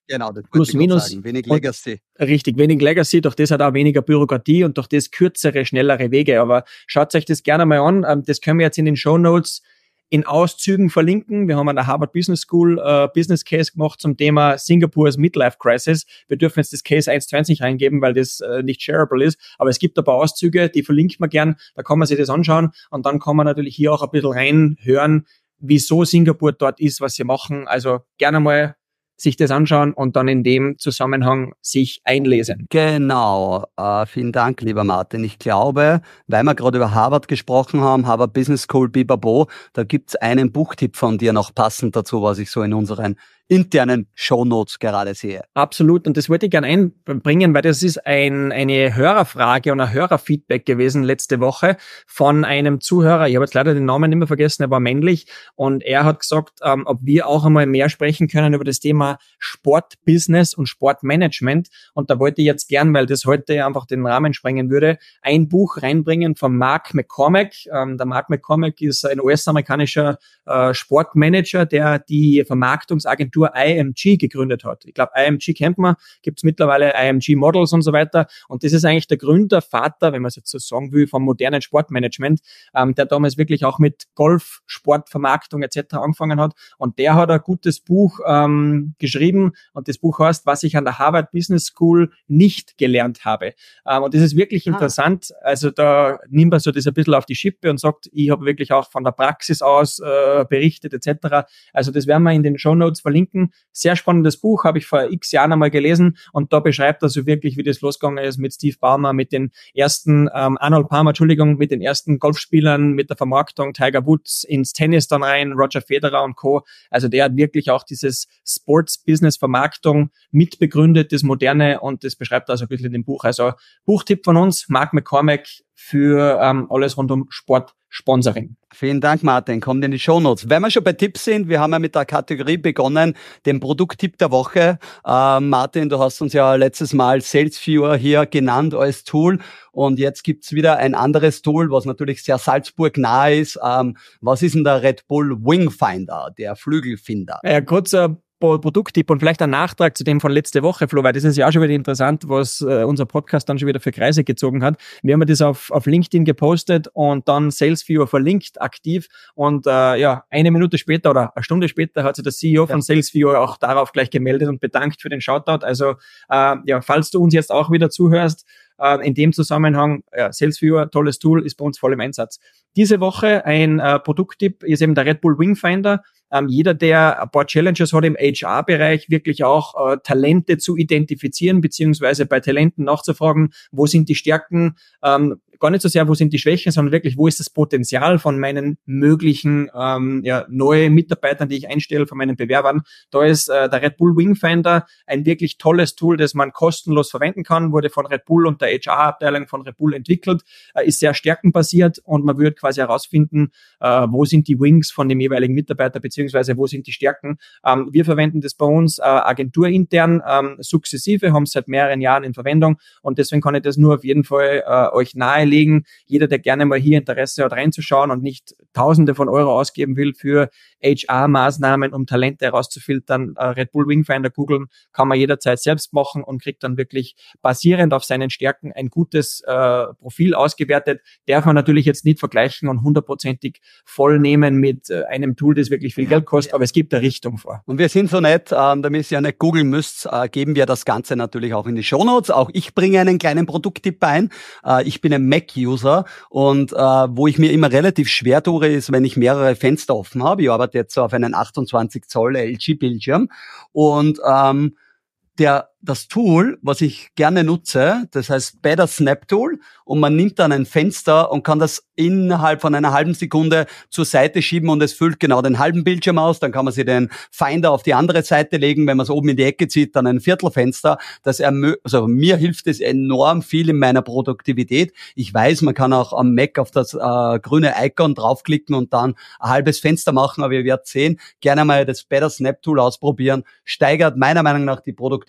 Genau, das plus wollte ich minus. sagen. Wenig Legacy. Richtig, wenig Legacy, durch das hat auch weniger Bürokratie und durch das kürzere, schnellere Wege. Aber schaut euch das gerne mal an. Das können wir jetzt in den Shownotes in Auszügen verlinken. Wir haben an der Harvard Business School äh, Business Case gemacht zum Thema Singapurs Midlife Crisis. Wir dürfen jetzt das Case eins zu eins nicht reingeben, weil das äh, nicht shareable ist. Aber es gibt ein paar Auszüge, die verlinkt man gern. Da kann man sich das anschauen. Und dann kann man natürlich hier auch ein bisschen reinhören, wieso Singapur dort ist, was sie machen. Also gerne mal sich das anschauen und dann in dem Zusammenhang sich einlesen. Genau, äh, vielen Dank, lieber Martin. Ich glaube, weil wir gerade über Harvard gesprochen haben, Harvard Business School, Bibabo, da gibt's einen Buchtipp von dir noch passend dazu, was ich so in unseren internen Shownotes gerade sehe. Absolut, und das wollte ich gerne einbringen, weil das ist ein, eine Hörerfrage und ein Hörerfeedback gewesen letzte Woche von einem Zuhörer. Ich habe jetzt leider den Namen nicht mehr vergessen, er war männlich und er hat gesagt, ähm, ob wir auch einmal mehr sprechen können über das Thema Sportbusiness und Sportmanagement, und da wollte ich jetzt gern, weil das heute einfach den Rahmen sprengen würde, ein Buch reinbringen von Mark McCormack. Ähm, der Mark McCormack ist ein U S-amerikanischer äh, Sportmanager, der die Vermarktungsagentur I M G gegründet hat. Ich glaube, I M G kennt man, gibt es mittlerweile I M G Models und so weiter. Und das ist eigentlich der Gründer, Vater, wenn man es jetzt so sagen will, vom modernen Sportmanagement, ähm, der damals wirklich auch mit Golf, Sportvermarktung et cetera angefangen hat. Und der hat ein gutes Buch ähm, geschrieben. Und das Buch heißt, was ich an der Harvard Business School nicht gelernt habe. Ähm, und das ist wirklich ah. interessant. Also da nimmt man so das ein bisschen auf die Schippe und sagt, ich habe wirklich auch von der Praxis aus äh, berichtet et cetera. Also das werden wir in den Shownotes verlinken. Sehr spannendes Buch, habe ich vor x Jahren einmal gelesen, und da beschreibt er so wirklich, wie das losgegangen ist mit Steve Ballmer, mit den ersten, ähm, Arnold Palmer, Entschuldigung, mit den ersten Golfspielern, mit der Vermarktung, Tiger Woods ins Tennis dann rein, Roger Federer und Co. Also der hat wirklich auch dieses Sports-Business-Vermarktung mitbegründet, das Moderne, und das beschreibt er so ein bisschen in dem Buch. Also Buchtipp von uns, Mark McCormack, für ähm, alles rund um Sport-Sponsoring. Vielen Dank, Martin. Kommt in die Shownotes. Wenn wir schon bei Tipps sind, wir haben ja mit der Kategorie begonnen, den Produkttipp der Woche. Äh, Martin, du hast uns ja letztes Mal SalesViewer hier genannt als Tool, und jetzt gibt's wieder ein anderes Tool, was natürlich sehr Salzburg nah ist. Ähm, was ist denn der Red Bull Wingfinder, der Flügelfinder? Ja, kurzer Produkttipp und vielleicht ein Nachtrag zu dem von letzte Woche, Flo, weil das ist ja auch schon wieder interessant, was äh, unser Podcast dann schon wieder für Kreise gezogen hat. Wir haben das auf, auf LinkedIn gepostet und dann SalesViewer verlinkt, aktiv, und äh, ja, eine Minute später oder eine Stunde später hat sich der C E O ja. von SalesViewer auch darauf gleich gemeldet und bedankt für den Shoutout. Also äh, ja, falls du uns jetzt auch wieder zuhörst, äh, in dem Zusammenhang, ja, SalesViewer, tolles Tool, ist bei uns voll im Einsatz. Diese Woche ein äh, Produkttipp ist eben der Red Bull Wingfinder. Ähm, jeder, der ein paar Challenges hat im H R-Bereich, wirklich auch äh, Talente zu identifizieren, beziehungsweise bei Talenten nachzufragen, wo sind die Stärken, ähm, gar nicht so sehr, wo sind die Schwächen, sondern wirklich, wo ist das Potenzial von meinen möglichen ähm, ja, neue Mitarbeitern, die ich einstelle, von meinen Bewerbern. Da ist äh, der Red Bull Wingfinder ein wirklich tolles Tool, das man kostenlos verwenden kann, wurde von Red Bull und der H R-Abteilung von Red Bull entwickelt, äh, ist sehr stärkenbasiert, und man wird quasi herausfinden, äh, wo sind die Wings von dem jeweiligen Mitarbeiter, beziehungsweise wo sind die Stärken. Ähm, wir verwenden das bei uns äh, agenturintern, ähm, sukzessive, haben es seit mehreren Jahren in Verwendung, und deswegen kann ich das nur auf jeden Fall äh, euch nahelegen. Jeder, der gerne mal hier Interesse hat, reinzuschauen und nicht Tausende von Euro ausgeben will für H R-Maßnahmen, um Talente herauszufiltern, äh, Red Bull Wingfinder googeln, kann man jederzeit selbst machen und kriegt dann wirklich basierend auf seinen Stärken ein gutes äh, Profil ausgewertet. Darf man natürlich jetzt nicht vergleichen und hundertprozentig voll nehmen mit äh, einem Tool, das wirklich viel Geld kostet, aber es gibt eine Richtung vor. Und wir sind so nett, ähm, damit ihr ja nicht googeln müsst, äh, geben wir das Ganze natürlich auch in die Shownotes. Auch ich bringe einen kleinen Produkttipp ein. Äh, ich bin ein Mac-User, und äh, wo ich mir immer relativ schwer tue, ist, wenn ich mehrere Fenster offen habe. Ich arbeite jetzt auf einen achtundzwanzig Zoll L G-Bildschirm, und ähm, der das Tool, was ich gerne nutze, das heißt Better Snap Tool, und man nimmt dann ein Fenster und kann das innerhalb von einer halben Sekunde zur Seite schieben, und es füllt genau den halben Bildschirm aus. Dann kann man sich den Finder auf die andere Seite legen. Wenn man es oben in die Ecke zieht, dann ein Viertelfenster. Das ermö- also mir hilft es enorm viel in meiner Produktivität. Ich weiß, man kann auch am Mac auf das äh, grüne Icon draufklicken und dann ein halbes Fenster machen, aber ihr werdet sehen, gerne mal das Better Snap Tool ausprobieren. Steigert meiner Meinung nach die Produktivität.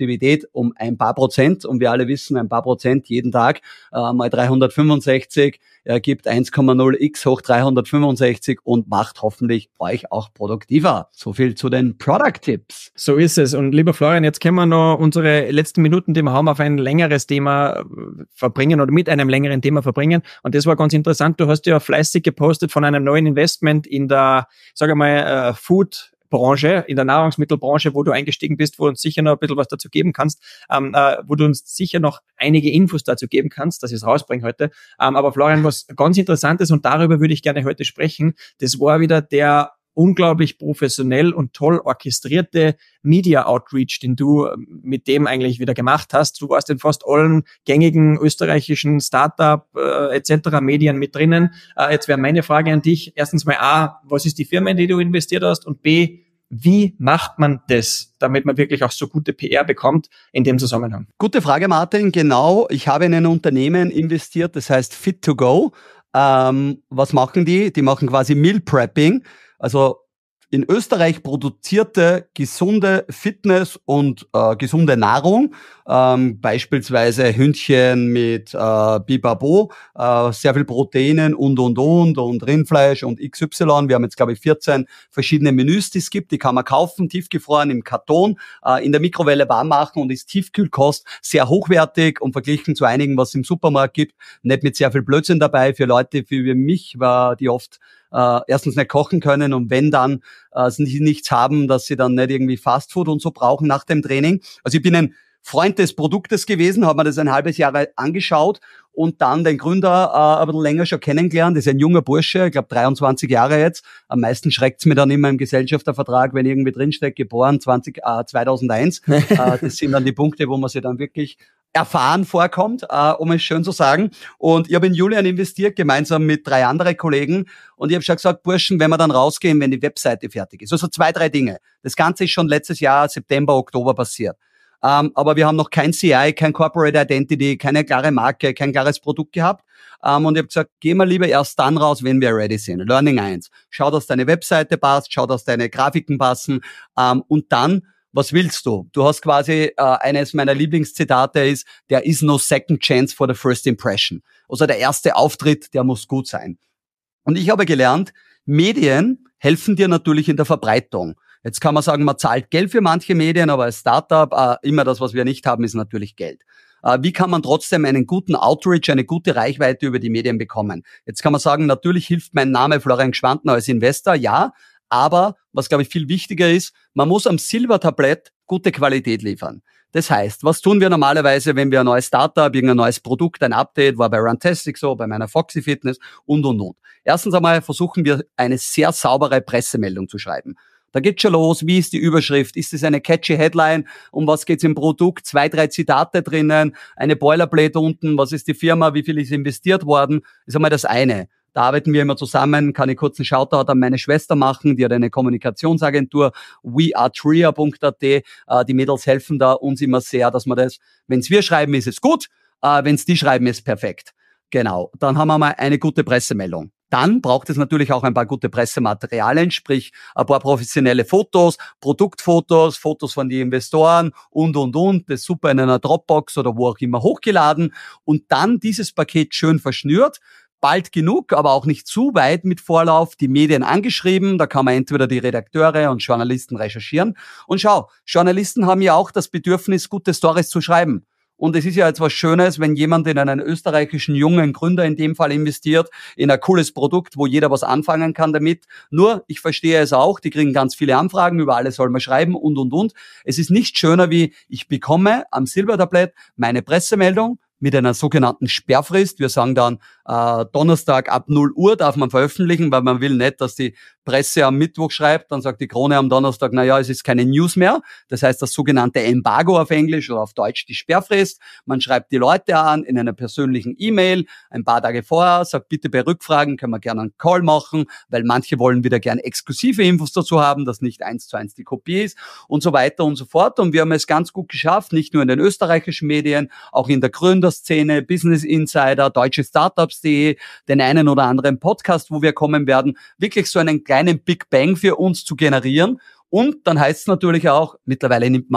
geht um ein paar Prozent und wir alle wissen, ein paar Prozent jeden Tag äh, mal dreihundertfünfundsechzig ergibt eins Komma null x hoch dreihundertfünfundsechzig und macht hoffentlich euch auch produktiver. So viel zu den Product-Tipps. So ist es. Und lieber Florian, jetzt können wir noch unsere letzten Minuten, die wir haben, auf ein längeres Thema verbringen oder mit einem längeren Thema verbringen. Und das war ganz interessant. Du hast ja fleißig gepostet von einem neuen Investment in der, sage ich mal, Food Branche, in der Nahrungsmittelbranche, wo du eingestiegen bist, wo du uns sicher noch ein bisschen was dazu geben kannst, ähm, äh, wo du uns sicher noch einige Infos dazu geben kannst, dass ich es rausbringe heute. Ähm, aber Florian, was ganz interessant ist und darüber würde ich gerne heute sprechen, das war wieder der unglaublich professionell und toll orchestrierte Media Outreach, den du mit dem eigentlich wieder gemacht hast. Du warst in fast allen gängigen österreichischen Startup äh, et cetera Medien mit drinnen. Äh, jetzt wäre meine Frage an dich. Erstens mal A, was ist die Firma, in die du investiert hast? Und B, wie macht man das, damit man wirklich auch so gute P R bekommt in dem Zusammenhang? Gute Frage, Martin. Genau, ich habe in ein Unternehmen investiert, das heißt Fit to Go. Ähm, was machen die? Die machen quasi Meal Prepping. Also in Österreich produzierte gesunde Fitness und äh, gesunde Nahrung, ähm, beispielsweise Hühnchen mit äh, Bibabo, äh, sehr viel Proteinen und, und, und, und Rindfleisch und X Y. Wir haben jetzt, glaube ich, vierzehn verschiedene Menüs, die es gibt. Die kann man kaufen, tiefgefroren im Karton, äh, in der Mikrowelle warm machen und ist Tiefkühlkost, sehr hochwertig und verglichen zu einigen, was es im Supermarkt gibt, nicht mit sehr viel Blödsinn dabei. Für Leute wie mich, war die oft äh, erstens nicht kochen können und wenn dann äh, sie nichts haben, dass sie dann nicht irgendwie Fastfood und so brauchen nach dem Training. Also ich bin ein Freund des Produktes gewesen, habe mir das ein halbes Jahr angeschaut und dann den Gründer äh, ein bisschen länger schon kennengelernt. Das ist ein junger Bursche, ich glaube dreiundzwanzig Jahre jetzt. Am meisten schreckt's mir dann immer im Gesellschaftervertrag, wenn irgendwie drinsteckt, geboren zwanzig, äh, zweitausendeins. äh, das sind dann die Punkte, wo man sich dann wirklich erfahren vorkommt, äh, um es schön zu sagen. Und ich habe in Julian investiert, gemeinsam mit drei anderen Kollegen. Und ich habe schon gesagt, Burschen, wenn wir dann rausgehen, wenn die Webseite fertig ist. Also zwei, drei Dinge. Das Ganze ist schon letztes Jahr, September, Oktober passiert. Ähm, aber wir haben noch kein C I, kein Corporate Identity, keine klare Marke, kein klares Produkt gehabt. Ähm, und ich habe gesagt, geh mal lieber erst dann raus, wenn wir ready sind. Learning eins. Schau, dass deine Webseite passt, schau, dass deine Grafiken passen. Ähm, und dann, was willst du? Du hast quasi, äh, eines meiner Lieblingszitate ist, there is no second chance for the first impression. Also der erste Auftritt, der muss gut sein. Und ich habe gelernt, Medien helfen dir natürlich in der Verbreitung. Jetzt kann man sagen, man zahlt Geld für manche Medien, aber als Startup, äh, immer das, was wir nicht haben, ist natürlich Geld. Äh, wie kann man trotzdem einen guten Outreach, eine gute Reichweite über die Medien bekommen? Jetzt kann man sagen, natürlich hilft mein Name Florian Gschwandner als Investor, ja, aber was, glaube ich, viel wichtiger ist, man muss am Silbertablett gute Qualität liefern. Das heißt, was tun wir normalerweise, wenn wir ein neues Startup, irgendein neues Produkt, ein Update, war bei Runtastic so, bei meiner Foxy Fitness und, und, und. Erstens einmal versuchen wir, eine sehr saubere Pressemeldung zu schreiben. Da geht's schon los, wie ist die Überschrift, ist es eine catchy Headline, um was geht's im Produkt, zwei, drei Zitate drinnen, eine Boilerplate unten, was ist die Firma, wie viel ist investiert worden, ist einmal das eine. Da arbeiten wir immer zusammen, kann ich kurz einen Shoutout an meine Schwester machen, die hat eine Kommunikationsagentur, weartria punkt a t, die Mädels helfen da uns immer sehr, dass wir das, wenn's wir schreiben, ist es gut, wenn's die schreiben, ist perfekt. Genau, dann haben wir mal eine gute Pressemeldung. Dann braucht es natürlich auch ein paar gute Pressematerialien, sprich ein paar professionelle Fotos, Produktfotos, Fotos von den Investoren und, und, und. Das super in einer Dropbox oder wo auch immer hochgeladen und dann dieses Paket schön verschnürt. Bald genug, aber auch nicht zu weit mit Vorlauf, die Medien angeschrieben. Da kann man entweder die Redakteure und Journalisten recherchieren. Und schau, Journalisten haben ja auch das Bedürfnis, gute Stories zu schreiben. Und es ist ja jetzt was Schönes, wenn jemand in einen österreichischen jungen Gründer in dem Fall investiert, in ein cooles Produkt, wo jeder was anfangen kann damit. Nur, ich verstehe es auch, die kriegen ganz viele Anfragen, über alles soll man schreiben und, und, und. Es ist nicht schöner wie, ich bekomme am Silbertablett meine Pressemeldung mit einer sogenannten Sperrfrist. Wir sagen dann, äh, Donnerstag ab null Uhr darf man veröffentlichen, weil man will nicht, dass die Presse am Mittwoch schreibt, dann sagt die Krone am Donnerstag, na ja, es ist keine News mehr. Das heißt, das sogenannte Embargo auf Englisch oder auf Deutsch die Sperrfrist. Man schreibt die Leute an in einer persönlichen E-Mail ein paar Tage vorher, sagt bitte bei Rückfragen können wir gerne einen Call machen, weil manche wollen wieder gerne exklusive Infos dazu haben, dass nicht eins zu eins die Kopie ist und so weiter und so fort. Und wir haben es ganz gut geschafft, nicht nur in den österreichischen Medien, auch in der Gründerszene, Business Insider, deutsche Startups punkt de, den einen oder anderen Podcast, wo wir kommen werden, wirklich so einen kleinen Big Bang für uns zu generieren. Und dann heißt es natürlich auch, mittlerweile nimmt man auch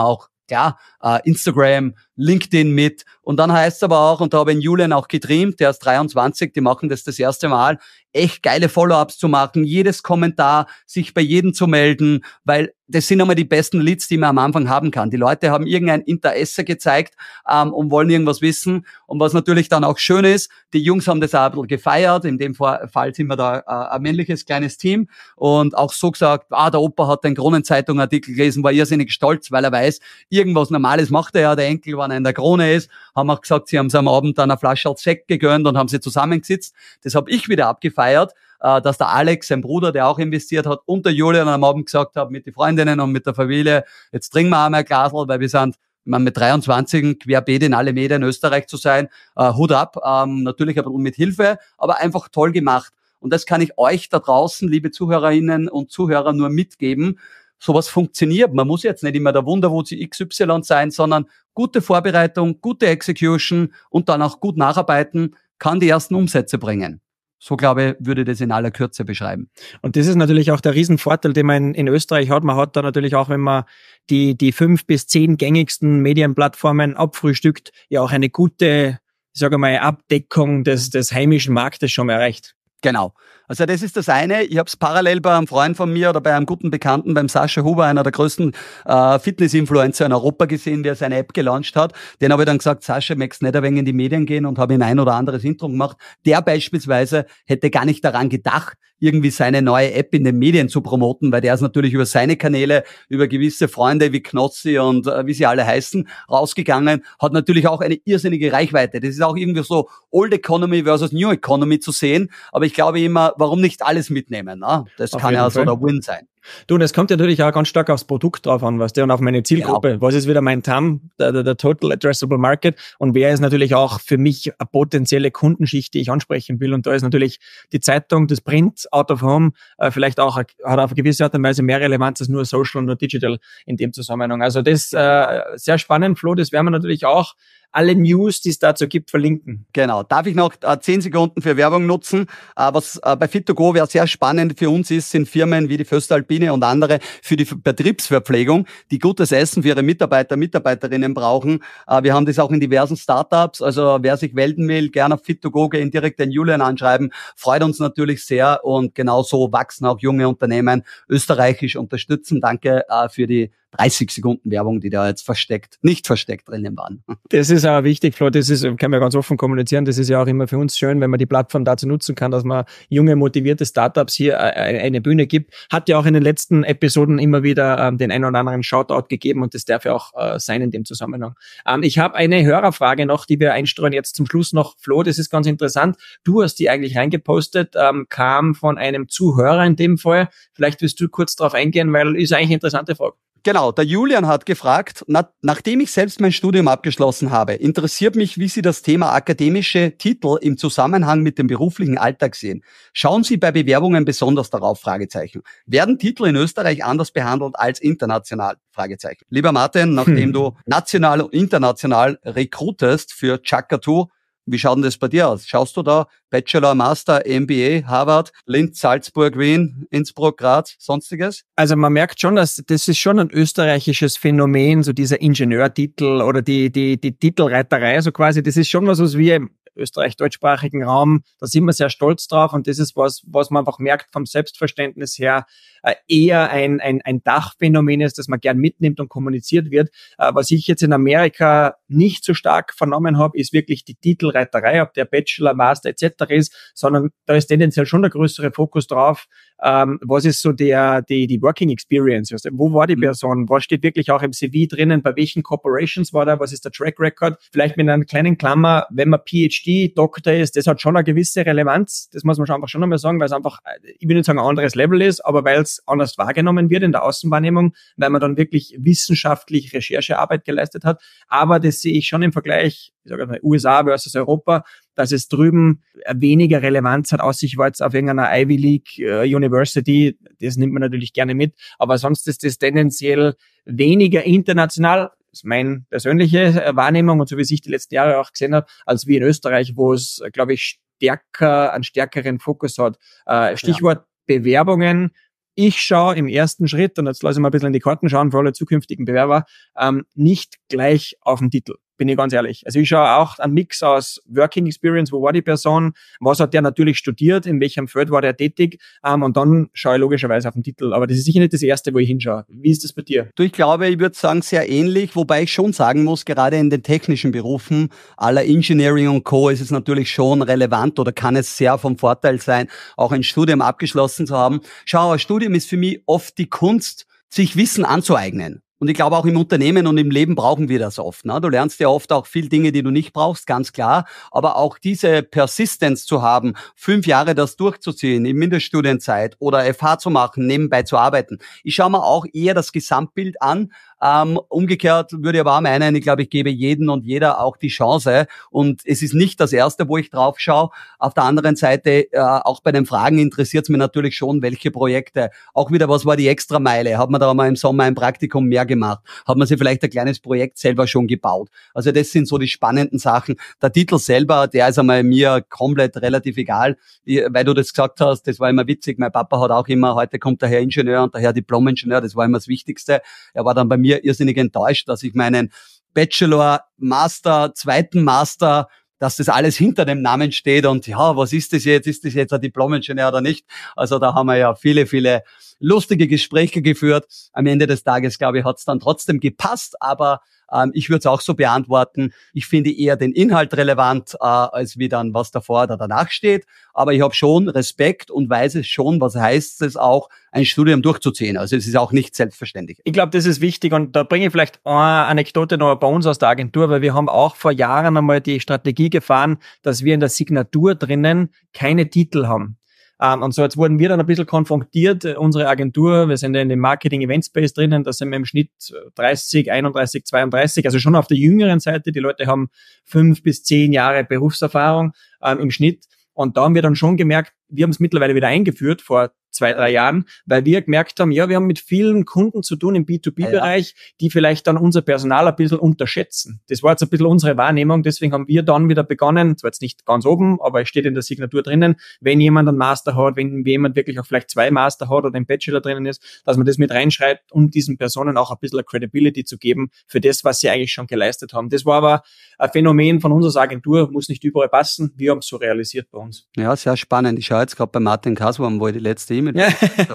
ja, äh, Instagram, LinkedIn mit. Und dann heißt es aber auch, und da habe ich den Julian auch getrimmt, der ist dreiundzwanzig, die machen das das erste Mal, echt geile Follow-ups zu machen, jedes Kommentar, sich bei jedem zu melden, weil das sind einmal die besten Leads, die man am Anfang haben kann. Die Leute haben irgendein Interesse gezeigt ähm, und wollen irgendwas wissen. Und was natürlich dann auch schön ist, die Jungs haben das auch ein bisschen gefeiert. In dem Fall sind wir da äh, ein männliches kleines Team und auch so gesagt, ah, der Opa hat den Kronenzeitung-Artikel gelesen, war irrsinnig stolz, weil er weiß, irgendwas Normales macht er ja, der Enkel, wenn er in der Krone ist. Haben auch gesagt, sie haben es am Abend dann eine Flasche als Sekt gegönnt und haben sie zusammengesitzt. Das habe ich wieder abgefeiert, äh, dass der Alex, sein Bruder, der auch investiert hat, und der Julian am Abend gesagt hat, mit den Freundinnen und mit der Familie, jetzt trinken wir einmal ein Glasl, weil wir sind man mit dreiundzwanzig querbeet in alle Medien in Österreich zu sein, äh, Hut ab, ähm, natürlich ein bisschen mit Hilfe, aber einfach toll gemacht. Und das kann ich euch da draußen, liebe Zuhörerinnen und Zuhörer, nur mitgeben. Sowas funktioniert. Man muss jetzt nicht immer der Wunderwuzi X Y sein, sondern gute Vorbereitung, gute Execution und dann auch gut nacharbeiten, kann die ersten Umsätze bringen. So, glaube ich, würde ich das in aller Kürze beschreiben. Und das ist natürlich auch der Riesenvorteil, den man in, in Österreich hat. Man hat da natürlich auch, wenn man die, die fünf bis zehn gängigsten Medienplattformen abfrühstückt, ja auch eine gute, ich sage mal, Abdeckung des, des heimischen Marktes schon erreicht. Genau. Also das ist das eine. Ich habe es parallel bei einem Freund von mir oder bei einem guten Bekannten, beim Sascha Huber, einer der größten äh, Fitness-Influencer in Europa gesehen, der seine App gelauncht hat. Den habe ich dann gesagt, Sascha, möchtest nicht ein wenig in die Medien gehen, und habe ihm ein oder anderes Intro gemacht. Der beispielsweise hätte gar nicht daran gedacht, irgendwie seine neue App in den Medien zu promoten, weil der ist natürlich über seine Kanäle, über gewisse Freunde wie Knossi und äh, wie sie alle heißen, rausgegangen, hat natürlich auch eine irrsinnige Reichweite. Das ist auch irgendwie so Old Economy versus New Economy zu sehen, aber ich glaube immer, warum nicht alles mitnehmen? Ne? Das Auf kann ja so der Win sein. Du, und es kommt ja natürlich auch ganz stark aufs Produkt drauf an, was der, und auf meine Zielgruppe. Genau. Was ist wieder mein T A M, der, der, der Total Addressable Market, und wer ist natürlich auch für mich eine potenzielle Kundenschicht, die ich ansprechen will. Und da ist natürlich die Zeitung, das Print, Out of Home, äh, vielleicht auch, hat auf eine gewisse Art und Weise mehr Relevanz als nur Social und nur Digital in dem Zusammenhang. Also das äh, sehr spannend, Flo, das werden wir natürlich auch alle News, die es dazu gibt, verlinken. Genau. Darf ich noch äh, zehn Sekunden für Werbung nutzen? Äh, was äh, bei Fit to Go wer sehr spannend für uns ist, sind Firmen wie die Föstalpine und andere für die Betriebsverpflegung, die gutes Essen für ihre Mitarbeiter, Mitarbeiterinnen brauchen. Äh, wir haben das auch in diversen Startups. Also wer sich melden will, gerne auf Fit to Go gehen, direkt den Julian anschreiben. Freut uns natürlich sehr, und genauso wachsen auch junge Unternehmen österreichisch unterstützen. Danke äh, für die dreißig Sekunden Werbung, die da jetzt versteckt, nicht versteckt drinnen waren. Das ist auch wichtig, Flo, das ist, kann man ganz offen kommunizieren, das ist ja auch immer für uns schön, wenn man die Plattform dazu nutzen kann, dass man junge, motivierte Startups hier eine Bühne gibt. Hat ja auch in den letzten Episoden immer wieder ähm, den einen oder anderen Shoutout gegeben, und das darf ja auch äh, sein in dem Zusammenhang. Ähm, ich habe eine Hörerfrage noch, die wir einstreuen jetzt zum Schluss noch. Flo, das ist ganz interessant. Du hast die eigentlich reingepostet, ähm, kam von einem Zuhörer in dem Fall. Vielleicht willst du kurz darauf eingehen, weil ist eigentlich eine interessante Frage. Genau, der Julian hat gefragt, na, nachdem ich selbst mein Studium abgeschlossen habe, interessiert mich, wie Sie das Thema akademische Titel im Zusammenhang mit dem beruflichen Alltag sehen. Schauen Sie bei Bewerbungen besonders darauf? Fragezeichen. Werden Titel in Österreich anders behandelt als international? Fragezeichen. Lieber Martin, nachdem hm. du national und international rekrutest für Chakatu, wie schaut denn das bei dir aus? Schaust du da Bachelor, Master, M B A, Harvard, Linz, Salzburg, Wien, Innsbruck, Graz, sonstiges? Also man merkt schon, dass das ist schon ein österreichisches Phänomen, so dieser Ingenieurtitel oder die die die Titelreiterei, so quasi. Das ist schon was, was wir im Österreich-deutschsprachigen Raum, da sind wir sehr stolz drauf, und das ist was, was man einfach merkt vom Selbstverständnis her, äh, eher ein, ein, ein Dachphänomen ist, das man gern mitnimmt und kommuniziert wird. Äh, was ich jetzt in Amerika nicht so stark vernommen habe, ist wirklich die Titelreiterei, ob der Bachelor, Master et cetera ist, sondern da ist tendenziell schon der größere Fokus drauf, ähm, was ist so der die die Working Experience, also, wo war die Person, was steht wirklich auch im C V drinnen, bei welchen Corporations war da, was ist der Track Record, vielleicht mit einer kleinen Klammer, wenn man P H D, Doktor ist, das hat schon eine gewisse Relevanz, das muss man schon einfach schon einmal sagen, weil es einfach, ich will nicht sagen ein anderes Level ist, aber weil es anders wahrgenommen wird in der Außenwahrnehmung, weil man dann wirklich wissenschaftlich Recherchearbeit geleistet hat, aber das sehe ich schon im Vergleich, ich sage mal U S A versus Europa, dass es drüben weniger Relevanz hat, außer ich war jetzt auf irgendeiner Ivy League äh, University, das nimmt man natürlich gerne mit, aber sonst ist das tendenziell weniger international, das ist meine persönliche Wahrnehmung und so wie ich die letzten Jahre auch gesehen habe, als wie in Österreich, wo es, glaube ich, stärker, einen stärkeren Fokus hat. Äh, Stichwort ja. Bewerbungen. ich schaue im ersten Schritt, und jetzt lasse ich mal ein bisschen in die Karten schauen für alle zukünftigen Bewerber, ähm, nicht gleich auf den Titel. Bin ich ganz ehrlich. Also ich schaue auch einen Mix aus Working Experience, wo war die Person, was hat der natürlich studiert, in welchem Feld war der tätig, ähm, und dann schaue ich logischerweise auf den Titel. Aber das ist sicher nicht das Erste, wo ich hinschaue. Wie ist das bei dir? Du, ich glaube, ich würde sagen, sehr ähnlich, wobei ich schon sagen muss, gerade in den technischen Berufen aller Engineering und Co. ist es natürlich schon relevant oder kann es sehr vom Vorteil sein, auch ein Studium abgeschlossen zu haben. Schau, ein Studium ist für mich oft die Kunst, sich Wissen anzueignen. Und ich glaube, auch im Unternehmen und im Leben brauchen wir das oft. Ne? Du lernst ja oft auch viel Dinge, die du nicht brauchst, ganz klar. Aber auch diese Persistence zu haben, fünf Jahre das durchzuziehen, in Mindeststudienzeit oder F H zu machen, nebenbei zu arbeiten. Ich schaue mir auch eher das Gesamtbild an. Ähm, umgekehrt würde ich aber auch meinen, ich glaube, ich gebe jedem und jeder auch die Chance. Und es ist nicht das Erste, wo ich drauf schaue. Auf der anderen Seite, äh, auch bei den Fragen interessiert es mich natürlich schon, welche Projekte. Auch wieder, was war die Extrameile? Hat man da mal im Sommer ein Praktikum mehr gemacht? Hat man sich vielleicht ein kleines Projekt selber schon gebaut? Also das sind so die spannenden Sachen. Der Titel selber, der ist einmal mir komplett relativ egal. Ich, weil du das gesagt hast, das war immer witzig. Mein Papa hat auch immer, heute kommt der Herr Ingenieur und der Herr Diplom-Ingenieur. Das war immer das Wichtigste. Er war dann bei mir irrsinnig enttäuscht, dass ich meinen Bachelor, Master, zweiten Master, dass das alles hinter dem Namen steht und ja, was ist das jetzt? Ist das jetzt ein Diplom-Ingenieur oder nicht? Also da haben wir ja viele, viele lustige Gespräche geführt. Am Ende des Tages, glaube ich, hat es dann trotzdem gepasst, aber ähm, ich würde es auch so beantworten. Ich finde eher den Inhalt relevant, äh, als wie dann, was davor oder danach steht. Aber ich habe schon Respekt und weiß es schon, was heißt es auch, ein Studium durchzuziehen. Also es ist auch nicht selbstverständlich. Ich glaube, das ist wichtig und da bringe ich vielleicht eine Anekdote noch bei uns aus der Agentur, weil wir haben auch vor Jahren einmal die Strategie gefahren, dass wir in der Signatur drinnen keine Titel haben. Um, und so jetzt wurden wir dann ein bisschen konfrontiert, unsere Agentur, wir sind ja in dem Marketing-Event-Space drinnen, da sind wir im Schnitt dreißig, einunddreißig, zweiunddreißig, also schon auf der jüngeren Seite, die Leute haben fünf bis zehn Jahre Berufserfahrung um, im Schnitt und da haben wir dann schon gemerkt, wir haben es mittlerweile wieder eingeführt vor zwei, drei Jahren, weil wir gemerkt haben, ja, wir haben mit vielen Kunden zu tun im B zwei B-Bereich, ja, die vielleicht dann unser Personal ein bisschen unterschätzen. Das war jetzt ein bisschen unsere Wahrnehmung, deswegen haben wir dann wieder begonnen, zwar jetzt nicht ganz oben, aber es steht in der Signatur drinnen, wenn jemand einen Master hat, wenn jemand wirklich auch vielleicht zwei Master hat oder einen Bachelor drinnen ist, dass man das mit reinschreibt, um diesen Personen auch ein bisschen eine Credibility zu geben für das, was sie eigentlich schon geleistet haben. Das war aber ein Phänomen von unserer Agentur, muss nicht überall passen, wir haben es so realisiert bei uns. Ja, sehr spannend. Ich schaue jetzt gerade bei Martin Kaswurm, wo ich die letzte E-Mail ja.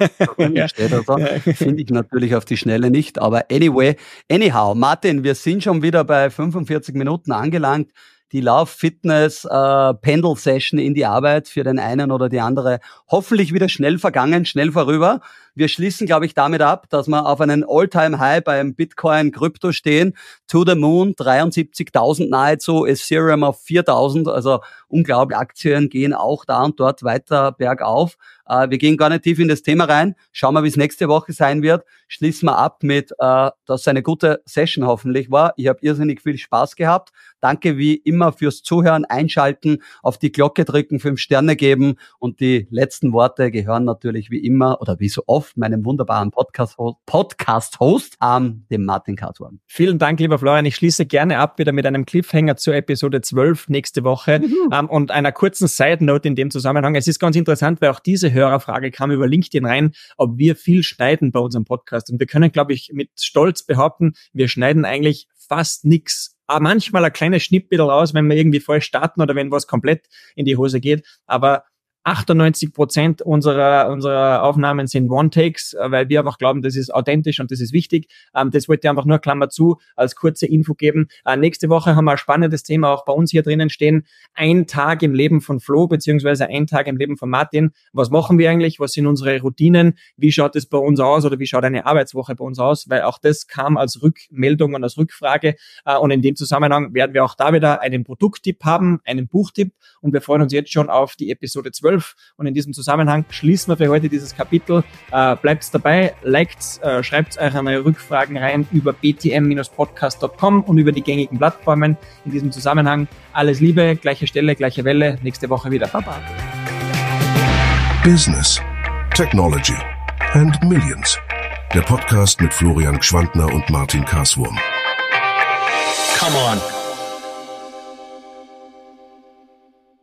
ja. steht. Also, finde ich natürlich auf die Schnelle nicht. Aber anyway, anyhow, Martin, wir sind schon wieder bei fünfundvierzig Minuten angelangt. Die Lauf-Fitness-Pendel-Session in die Arbeit für den einen oder die andere hoffentlich wieder schnell vergangen, schnell vorüber. Wir schließen, glaube ich, damit ab, dass wir auf einen All-Time-High beim Bitcoin-Krypto stehen. To the Moon, dreiundsiebzigtausend nahezu, Ethereum auf viertausend. Also unglaublich, Aktien gehen auch da und dort weiter bergauf. Äh, wir gehen gar nicht tief in das Thema rein. Schauen wir, wie es nächste Woche sein wird. Schließen wir ab mit, äh, dass es eine gute Session hoffentlich war. Ich habe irrsinnig viel Spaß gehabt. Danke wie immer fürs Zuhören, Einschalten, auf die Glocke drücken, fünf Sterne geben und die letzten Worte gehören natürlich wie immer oder wie so oft meinem wunderbaren Podcast-Host, Podcast-Host ähm, dem Martin Kaswurm. Vielen Dank, lieber Florian. Ich schließe gerne ab wieder mit einem Cliffhanger zur Episode zwölf nächste Woche mhm. ähm, und einer kurzen Side-Note in dem Zusammenhang. Es ist ganz interessant, weil auch diese Hörerfrage kam über LinkedIn rein, ob wir viel schneiden bei unserem Podcast. Und wir können, glaube ich, mit Stolz behaupten, wir schneiden eigentlich fast nix. Aber manchmal ein kleines Schnippel raus, wenn wir irgendwie falsch starten oder wenn was komplett in die Hose geht. Aber achtundneunzig Prozent unserer unserer Aufnahmen sind One-Takes, weil wir einfach glauben, das ist authentisch und das ist wichtig. Ähm, das wollte ich einfach nur, Klammer zu, als kurze Info geben. Äh, nächste Woche haben wir ein spannendes Thema auch bei uns hier drinnen stehen. Ein Tag im Leben von Flo, beziehungsweise ein Tag im Leben von Martin. Was machen wir eigentlich? Was sind unsere Routinen? Wie schaut es bei uns aus oder wie schaut eine Arbeitswoche bei uns aus? Weil auch das kam als Rückmeldung und als Rückfrage. Äh, und in dem Zusammenhang werden wir auch da wieder einen Produkttipp haben, einen Buchtipp. Und wir freuen uns jetzt schon auf die Episode zwölf. Und in diesem Zusammenhang schließen wir für heute dieses Kapitel. Äh, bleibt dabei, liked, äh, schreibt euch eure Rückfragen rein über b t m podcast punkt com und über die gängigen Plattformen. In diesem Zusammenhang alles Liebe, gleiche Stelle, gleiche Welle, nächste Woche wieder. Baba. Business, Technology and Millions. Der Podcast mit Florian Gschwandner und Martin Kaswurm. Come on.